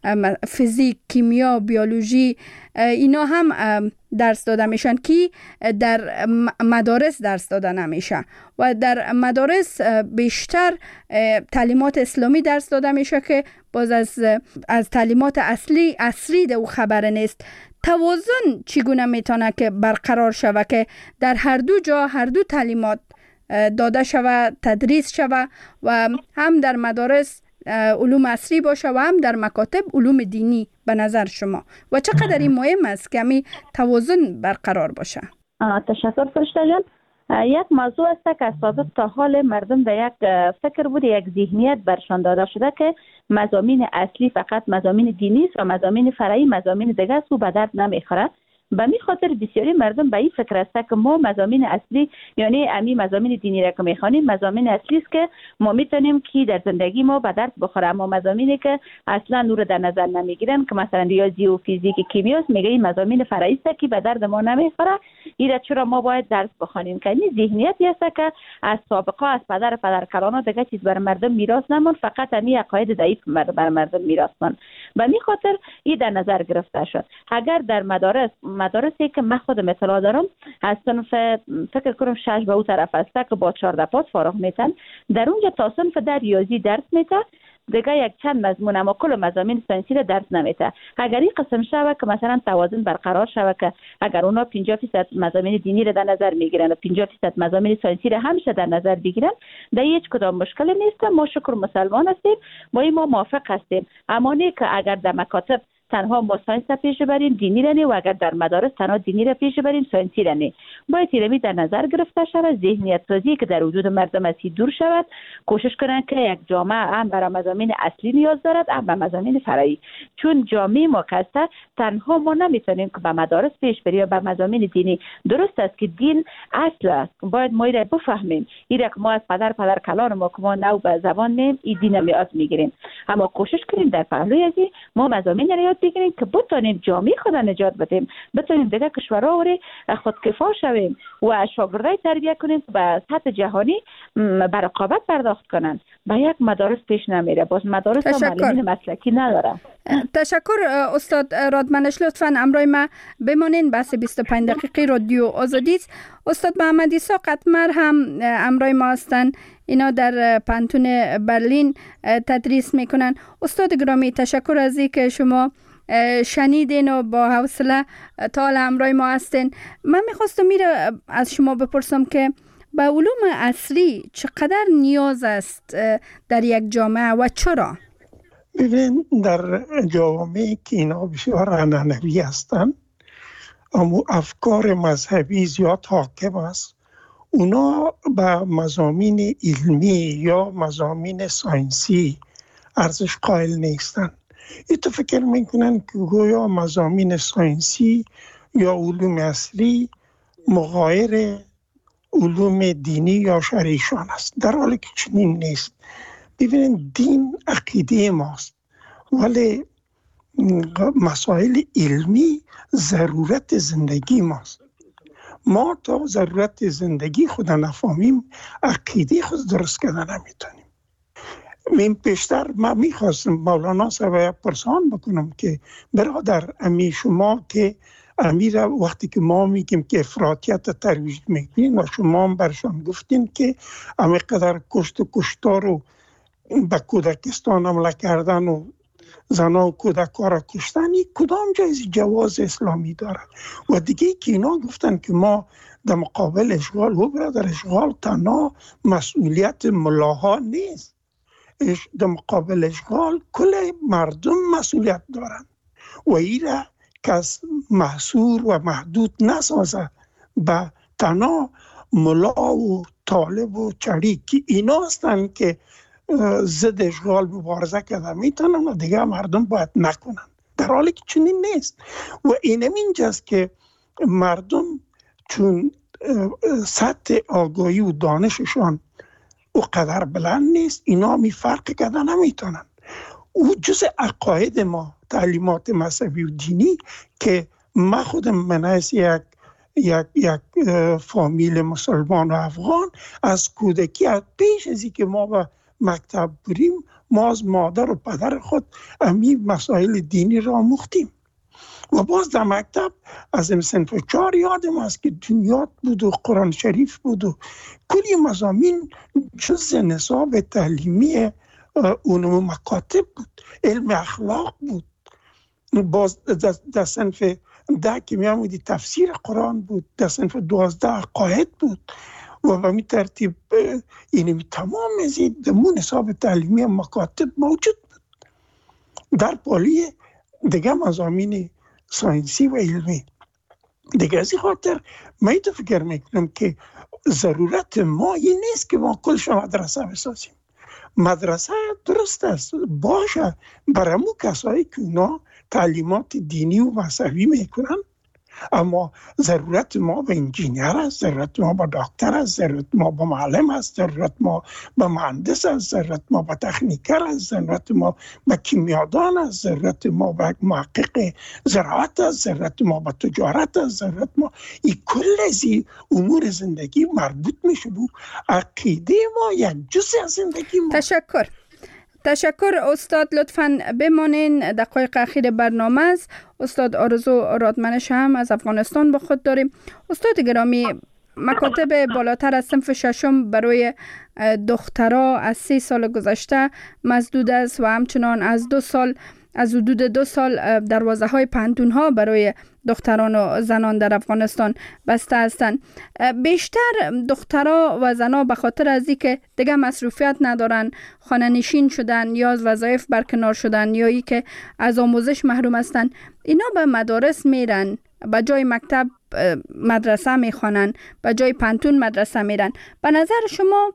فیزیک، کیمیا، بیولوژی اینا هم درس داده میشن که در مدارس درس داده نمیشه و در مدارس بیشتر تعلیمات اسلامی درس داده میشه که باز از از تعلیمات اصلی اصلی ده او خبر نیست. توازن چگونه میتونه که برقرار شود که در هر دو جا هر دو تعلیمات داده شود، تدریس شود و هم در مدارس علوم اصلی باشه و هم در مکاتب علوم دینی به نظر شما و چقدر این مهم است که می توازن برقرار باشه؟ تشکر فرشته جان. یک موضوع است که از سابق تا حال مردم در یک فکر بود، یک ذهنیت برشان داده شده که مضامین اصلی فقط مضامین دینی است و مضامین فرعی مضامین دیگه است و به درد نمیخوره. به می خاطر بسیاری مردم به این فکر است که ما مضامین اصلی یعنی امی مضامین دینی را که میخوانیم مضامین اصلی است که ما میتونیم که در زندگی ما به درد بخوره، اما مضامینی که اصلا نور در نظر نمیگیرن که مثلا ریاضی و فیزیک و کیمیا میگه این مضامین فرعی است که به درد ما نمیخوره، این چرا ما باید درس بخوانیم؟ که این ذهنیتی است که از سابقه از پدر پدرکلان دیگه چیز بر مردم میراث نمون، فقط امی عقاید ضعیف بر مردم میراث مون. به می خاطر این در نظر گرفته شد. اگر در مدارس مدارسی که من خودم اطلاع دارم از صنف فکر کنم شش به او طرف است که با چهارده پاس فارغ میتن، در اونجا تا صنف در ریاضی درس میته، دیگه یک چند مضمون اما کل مضامین ساینسی را درس نمیته. اگر این قسم شود که مثلا توازن برقرار شود که اگر اونا پنجاه درصد مضامین دینی را در نظر میگیرن و پنجاه درصد مضامین ساینسی را همیشه در نظر بگیرن، در هیچ کدام مشکل نیست. ما شکر مسلمان هستیم، با این ما موافق هستیم. اما نه که اگر در مکاتب تنها ما ساینس را پیش بریم دینی را نه و اگر در مدارس تنها دینی را پیش بریم ساینسی را نه. باید اینمی در نظر گرفته شود، ذهنیت سازی که در وجود مردم از دور شود، کوشش کنند که یک جامعه هم برای مضامین اصلی نیاز دارد هم به مضامین فرعی، چون جامعه ما کسته تنها ما نمیتونیم که به مدارس پیش بریم به مضامین دینی. درست است که دین اصل است، باید ما را بفهمیم، این که ما از پدر پدر کلان ما که ما نو به زبان نیم این دین میاد میگیریم، اما کوشش کنیم در پهلوی از ما مضامین را بگیریم که بتونیم جامعه خود نجات بدیم، بتونیم دیگه کشورها وری خودکفا شویم و شاگردای تربیت کنیم به سطح جهانی به رقابت پرداخت کنن. به یک مدارس پیش نمیره، باز مدارس ها معلمین مسلکی نداره. تشکر استاد رادمنش، لطفاً امروی ما بمانین. بحث بیست و پنج دقیقی رادیو آزادی است. استاد محمد عیسی قطمر هم امروی ما هستن، اینا در پانتون برلین تدریس میکنن. استاد گرامی تشکر از اینکه شما شنیدین و با حوصله تا همراه ما هستین. من میخواستم میره از شما بپرسم که به علوم اصلی چقدر نیاز است در یک جامعه و چرا؟ ببین در جوامعی که اینا بسیار عنعنوی هستن اما افکار مذهبی زیاد حاکم است، اونا به مضامین علمی یا مضامین ساینسی ارزش قائل نیستن. ای تو فکر میکنن که گویا مضامین ساینسی یا علوم اصلی مغایر علوم دینی یا شرعیشان است، در حالی که چنین نیست. ببینید دین عقیده ماست ولی مسائل علمی ضرورت زندگی ماست. ما تا ضرورت زندگی خود نفهمیم عقیده خود درست کردن نمیتونیم. من پیشتر من میخواستم مولانا صاحب پرسان بکنم که برادر امی شما که امیر وقتی که ما میگیم که افراطیت ترویج میکنین و شما هم برشان گفتین که امی قدر کشت و کشتار و به کودکستان حمله کردن و زنا و کودکا را کشتن، این کدام جایز جواز اسلامی داره؟ و دیگه که اینا گفتن که ما در مقابل اشغال، و برادر اشغال تنها مسئولیت ملاها نیست، در مقابل اشغال کل مردم مسئولیت دارن و این را کس محصور و محدود نسازه به تنها ملا و طالب و چری که اینا هستن که ضد اشغال مبارزه کرده میتونن و دیگه مردم باید نکنن، در حالی که چنین نیست. و اینم اینجاست که مردم چون سطح آگاهی و دانششان او قدر بلند نیست، اینا می فرق کردن نمیتونن. او جز عقاید ما تعلیمات مذهبی و دینی که ما خودم من از یک یک یک فامیل مسلمان و افغان از کودکی، از پیش از اینکه ما به مکتب بریم، ما از مادر و پدر خود همین مسائل دینی را آموختیم. و باز در مکتب از این صنف چهار یادم است که دنیات بود و قرآن شریف بود و کلی مضامین جز نصاب تعلیمی علوم مکاتب بود، علم اخلاق بود. باز در صنف ده که میامودی تفسیر قرآن بود، در صنف دوازده عقاید بود و به می ترتیب اینمی تمام ازید دمون نصاب تعلیمی مکاتب موجود بود. در پالی دیگه مضامین ساینسی و علمی دیگه. از این خاطر من تو فکر میکنم که ضرورت ما این نیست که ما کلش مدرسه بسازیم. مدرسه درست است باشه برامو کسایی که اونا تعلیمات دینی و مذهبی میکنن، اما ضرورت ما به انجینیر است، ضرورت ما به دکتر است، ضرورت ما به معلم است، ضرورت ما به مهندس است، ضرورت ما به تکنیکر است، ضرورت ما به کیمیادان است، ضرورت ما به محقق زراعت است، ضرورت ما به تجارت است، ضرورت ما این کل از امور زندگی مربوط میشه بود. عقیده ما یک جزء از زندگی ما. تشکر. تشکر استاد، لطفاً بمانین. دقایق اخیر برنامه است. استاد آرزو رادمنش هم از افغانستان با خود داریم. استاد گرامی، مکاتب بالاتر از صنف ششم برای دخترها از سه سال گذشته مسدود است و همچنان از دو سال از حدود دو سال دروازه های پانتون ها برای دختران و زنان در افغانستان بسته هستند. بیشتر دخترها و زنان به خاطر از اینکه دیگه مصروفیت ندارن، خانه نشین شدن یا از وظایف برکنار شدن یا ای که از آموزش محروم هستن، اینا به مدارس میرن، به جای مکتب مدرسه میخوانن، به جای پانتون مدرسه میرن. به نظر شما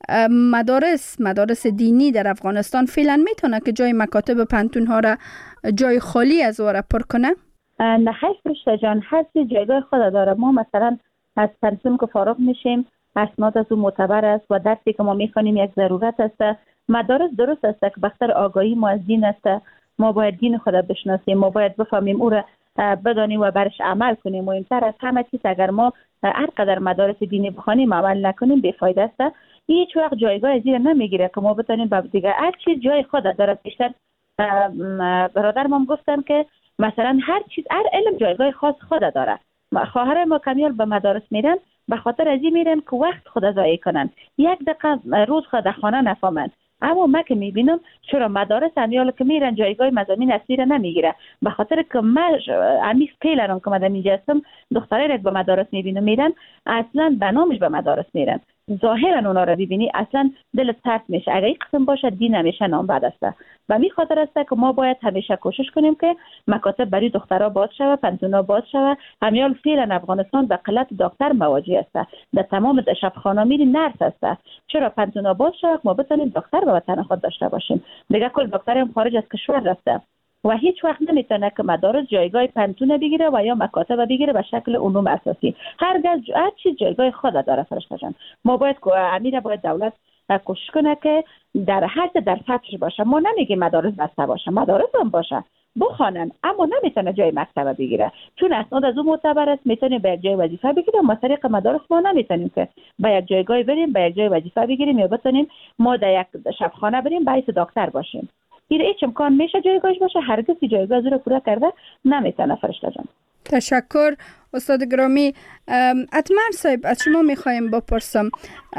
مدارس مدارس دینی در افغانستان فعلا میتونه که جای مکاتب پانتون ها را جای خالی از او را پر کنه؟ نه خیلی فرشته جان، هر چیز جایگاه خود داره. ما مثلا از پانتون که فارغ میشیم اسناد از اون معتبر است و درسی که ما میخوانیم یک ضرورت است. مدارس درست است که بخاطر آگاهی ما از دین است. ما باید دین خود بشناسیم، ما باید بفهمیم او را بدانیم و برش عمل کنیم. مهمتر از همه چیز اگر ما هر قدر مدارس دینی بخوانیم عمل نکنیم بی‌فایده است. هیچ وقت جایگاه از این نمیگیره که ما بتونیم با دیگه هر چیز جای خود داره. بیشتر برادر ما گفتن که مثلا هر چیز هر علم جایگاه خاص خود داره. خواهر ما کمیال به مدارس میرن به خاطر از این میرن که وقت خود ضایع کنن، یک دقیقه روز خود در خانه نفهمن. اما من که میبینم چرا مدارس همیال که میرن جایگاه مضامین اصلی را نمیگیره، به خاطر که من همیش پیلران که من اینجا هستم دختره را به مدارس میبینم میرن اصلا بنامش به مدارس میرن، ظاهرا اونا را ببینی اصلا دل سرد میشه. اگه این قسم باشه دین همیشه نام بد است. و می خاطر است که ما باید همیشه کوشش کنیم که مکاتب برای دخترها باز شود، پانتونا باز شود. همیال فعلا افغانستان به قلت دکتر مواجه است. در تمام شفاخانه میری نرس است. چرا پانتونا باز شود ما بتونیم دکتر به وطن خود داشته باشیم؟ دیگه کل دکتر هم خارج از کشور رفته و هیچ وقت نمیتونه که مدارس جایگاه پانتون بگیره و یا مکاتب بگیره به شکل علوم اساسی. هر گز هر چیز جایگاه خود داره فرشته جان. ما باید امیر باید دولت کوشش کنه که در هر در سطحش باشه. ما نمیگیم مدارس بسته باشه، مدارس هم باشه بخوانن، اما نمیتونه جای مکتب بگیره چون اسناد از اون معتبر است. میتونه به یک جای وظیفه بگیره. ما طریق مدارس ما نمیتونیم که به یک جایگاه بریم به یک جای وظیفه بگیریم یا بتونیم ما در یک شبخانه بریم به حیث دکتر باشیم. این هیچ امکان میشه جایگاهش باشه؟ هرگز جایگاه رو پورا کرده نمیتونه فرشته جان. تشکر استاد گرامی. اتمر صاحب از شما میخوایم بپرسم،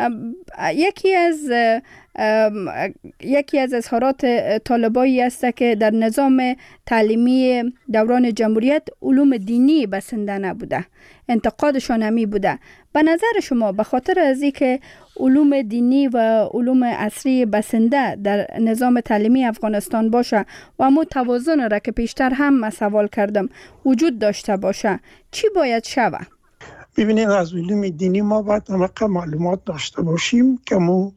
یکی از یکی از اظهارات طالبایی است که در نظام تعلیمی دوران جمهوریت علوم دینی بسنده نبوده، انتقادشان همی بوده. به نظر شما به خاطر از اینکه علوم دینی و علوم عصری بسنده در نظام تعلیمی افغانستان باشه و امو توازن را که پیشتر هم سوال کردم وجود داشته باشه، چی باید شوه؟ ببینید از علوم دینی ما باید همه معلومات داشته باشیم که مو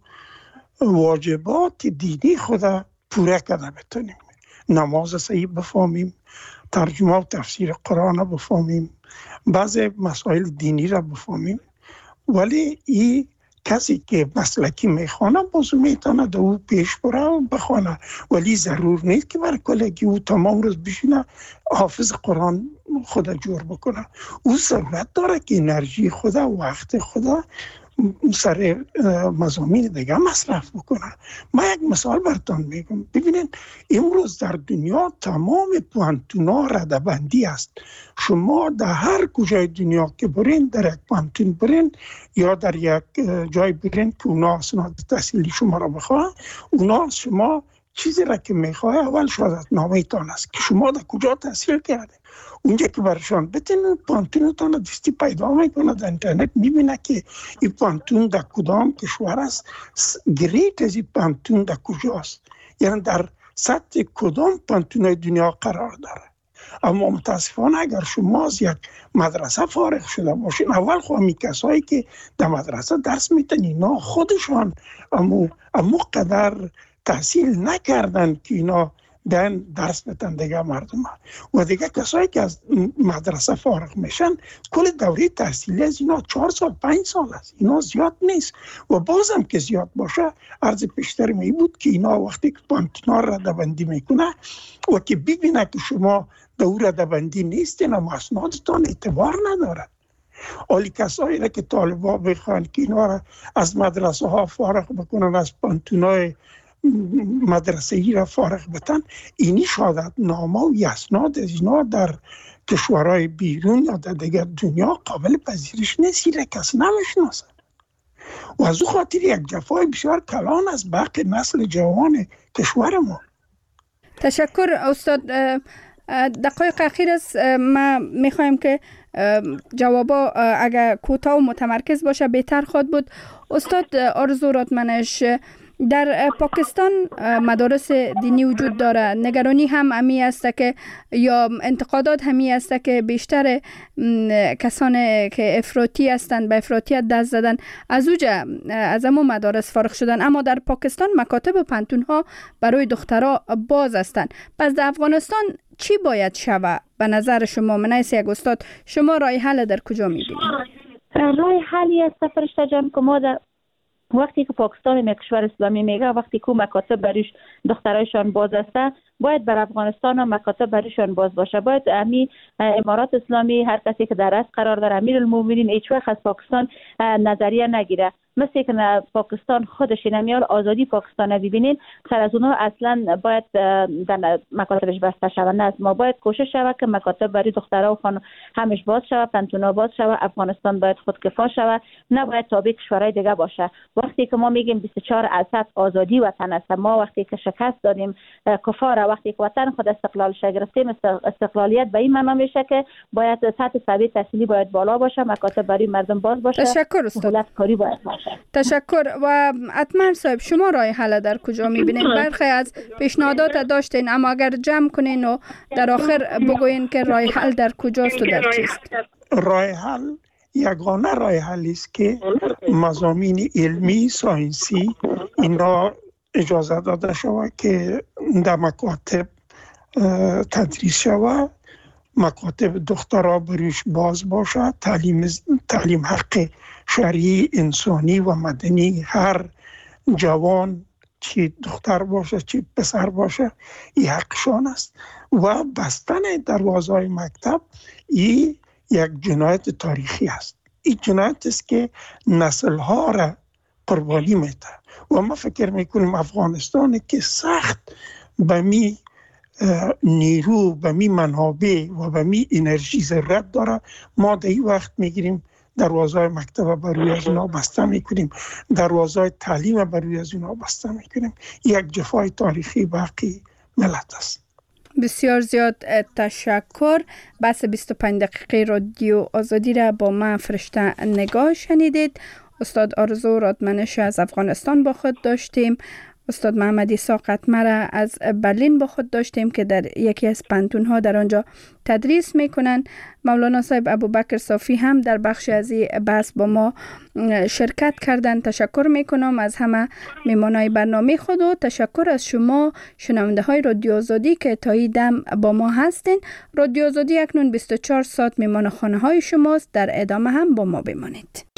واجبات دینی خدا پوره کرده بتونیم. نماز صحیح بفهمیم، ترجمه و تفسیر قرآن را بفهمیم، بعضی مسائل دینی را بفهمیم. ولی این کسی که مسلکی میخوانه بازو میتونه دو او پیش بره و بخوانه، ولی ضرور نیست که برای کلگی او تمام روز بشینه حافظ قرآن خدا جور بکنه. او ضرورت داره که انرژی خدا و وقت خدا سر مضامین دیگه مصرف بکنه. من یک مثال براتون میگم. ببینید امروز در دنیا تمام پوانتونا ردبندی است. شما در هر کجای دنیا که برین، در یک پوانتون برین یا در یک جای برین که اونا اسناد تحصیلی شما را بخواه، اونا شما چیزی را که میخواه اول شهادت نامه تان است که شما در کجا تحصیل کرده. اونجا که برشان بتین پانتونتان دستی پیدا میکنه، در اینترنت میبینه که این پانتون در کدام کشور است، گریت از این پانتون در کجاست، یعنی در سطح کدام پانتون دنیا قرار داره. اما متاسفانه اگر شما از یک مدرسه فارغ شده باشین، اول خواهی کسایی که در مدرسه درس میتن اینا خودشان امو, امو قدر تحصیل نکردن که اینا دن درس بتن دیگه مردم ها. و دیگه کسایی که از مدرسه فارغ میشن کل دوره تحصیلی از اینا چهار سال پنج سال است، اینا زیاد نیست. و بازم که زیاد باشه عرض پیشتر می بود که اینا وقتی که پانتونا ردبندی میکنه و که ببینه که شما دور ردبندی نیستین و اسنادتان اعتبار نداره. اولی کسایی را که طالبا بخوان که اینا را از مدرسه ها فارغ بکنن، از پانتونای مدرسه ای را فارغ بتن، اینی شهادت نامه و اسناد از اینا در کشورهای بیرون یا در دیگر دنیا قابل پذیرش نیست، را کسی نمیشناسه. و از او خاطر یک جفای بسیار کلان از باقی نسل جوان کشور ما. تشکر استاد. دقایق اخیر است، ما میخوایم که جوابا اگر کوتاه و متمرکز باشه بهتر خواهد بود. استاد آرزو رادمنش، در پاکستان مدارس دینی وجود داره، نگرانی هم همی است که یا انتقادات همی است که بیشتر کسان که افراطی هستند به افراطیت دست زدن از اوجه از همون مدارس فارغ شدن. اما در پاکستان مکاتب و پانتون ها برای دخترها باز هستند. پس در افغانستان چی باید شود به نظر شما؟ من از یک استاد، شما راه حل در کجا می‌بینید؟ راه حلی است فرشته جان که ما در وقتی که پاکستان یک کشور اسلامی میگه، وقتی که مکاتب برایش دخترایشان باز است، باید بر افغانستان هم مکاتب برایشان باز باشه. باید امی امارات اسلامی هر کسی که در رأس قرار داره، امیرالمومنین، هیچ وقت از پاکستان نظریه نگیره. مثل که پاکستان خودش نمیال آزادی پاکستان رو ببینین، سر از اونها اصلا باید در مکاتبش بسته شود. نه، ما باید کوشش شود که مکاتب برای دخترها و خانم همش باز شود، پانتونا باز شود. افغانستان باید خودکفا شود، نه باید تابع کشورهای دیگه باشه. وقتی که ما میگیم بیست و چهار درصد آزادی وطن است، ما وقتی که شکست دادیم کفار، وقتی که وطن خود استقلالش گرفتیم، استقلالیت به این معنا میشه که باید سطح سویه تحصیلی باید بالا باشه، مکاتب برای مردم باز باشه. تشکر استاد. کاری باید باشه. تشکر. و اتمر صاحب، شما راه حل در کجا میبینید؟ برخی از پیشنهادات داشتین، اما اگر جمع کنین و در آخر بگوین که راه حل در کجاست و در چیست؟ راه حل یگانه راه حل است که مضامین علمی ساینسی اینا اجازه داده شود که در مکاتب تدریس شود، مکاتب دخترها بروش باز باشد، تعلیم تعلیم حق شرعی، انسانی و مدنی هر جوان، چی دختر باشه چی پسر باشه، این حقشان است. و بستن دروازهای مکتب این یک جنایت تاریخی است. این جنایت است که نسل‌ها را قربانی میده. و ما فکر میکنیم افغانستان که سخت به می نیرو، به می منابع و به می انرژی ضرورت داره، ما در این وقت میگیریم دروازهای مکتب بروی از اونا بسته میکنیم، دروازهای تعلیم بروی از اونا بسته میکنیم. یک جفای تاریخی باقی ملت است. بسیار زیاد تشکر. بس بیست و پنج دقیقه رادیو آزادی را با من فرشته نگاه شنیدید. استاد آرزو رادمنش از افغانستان با خود داشتیم. استاد محمد عیسی قطمره از برلین با خود داشتیم که در یکی از پانتون ها در آنجا تدریس میکنن. مولانا صاحب ابوبکر صافی هم در بخش از این بحث با ما شرکت کردن. تشکر میکنم از همه میمانای برنامه خود و تشکر از شما شنونده های رادیو آزادی که تا این دم با ما هستین. رادیو آزادی اکنون بیست و چهار ساعت میمان خانه های شماست. در ادامه هم با ما بمانید.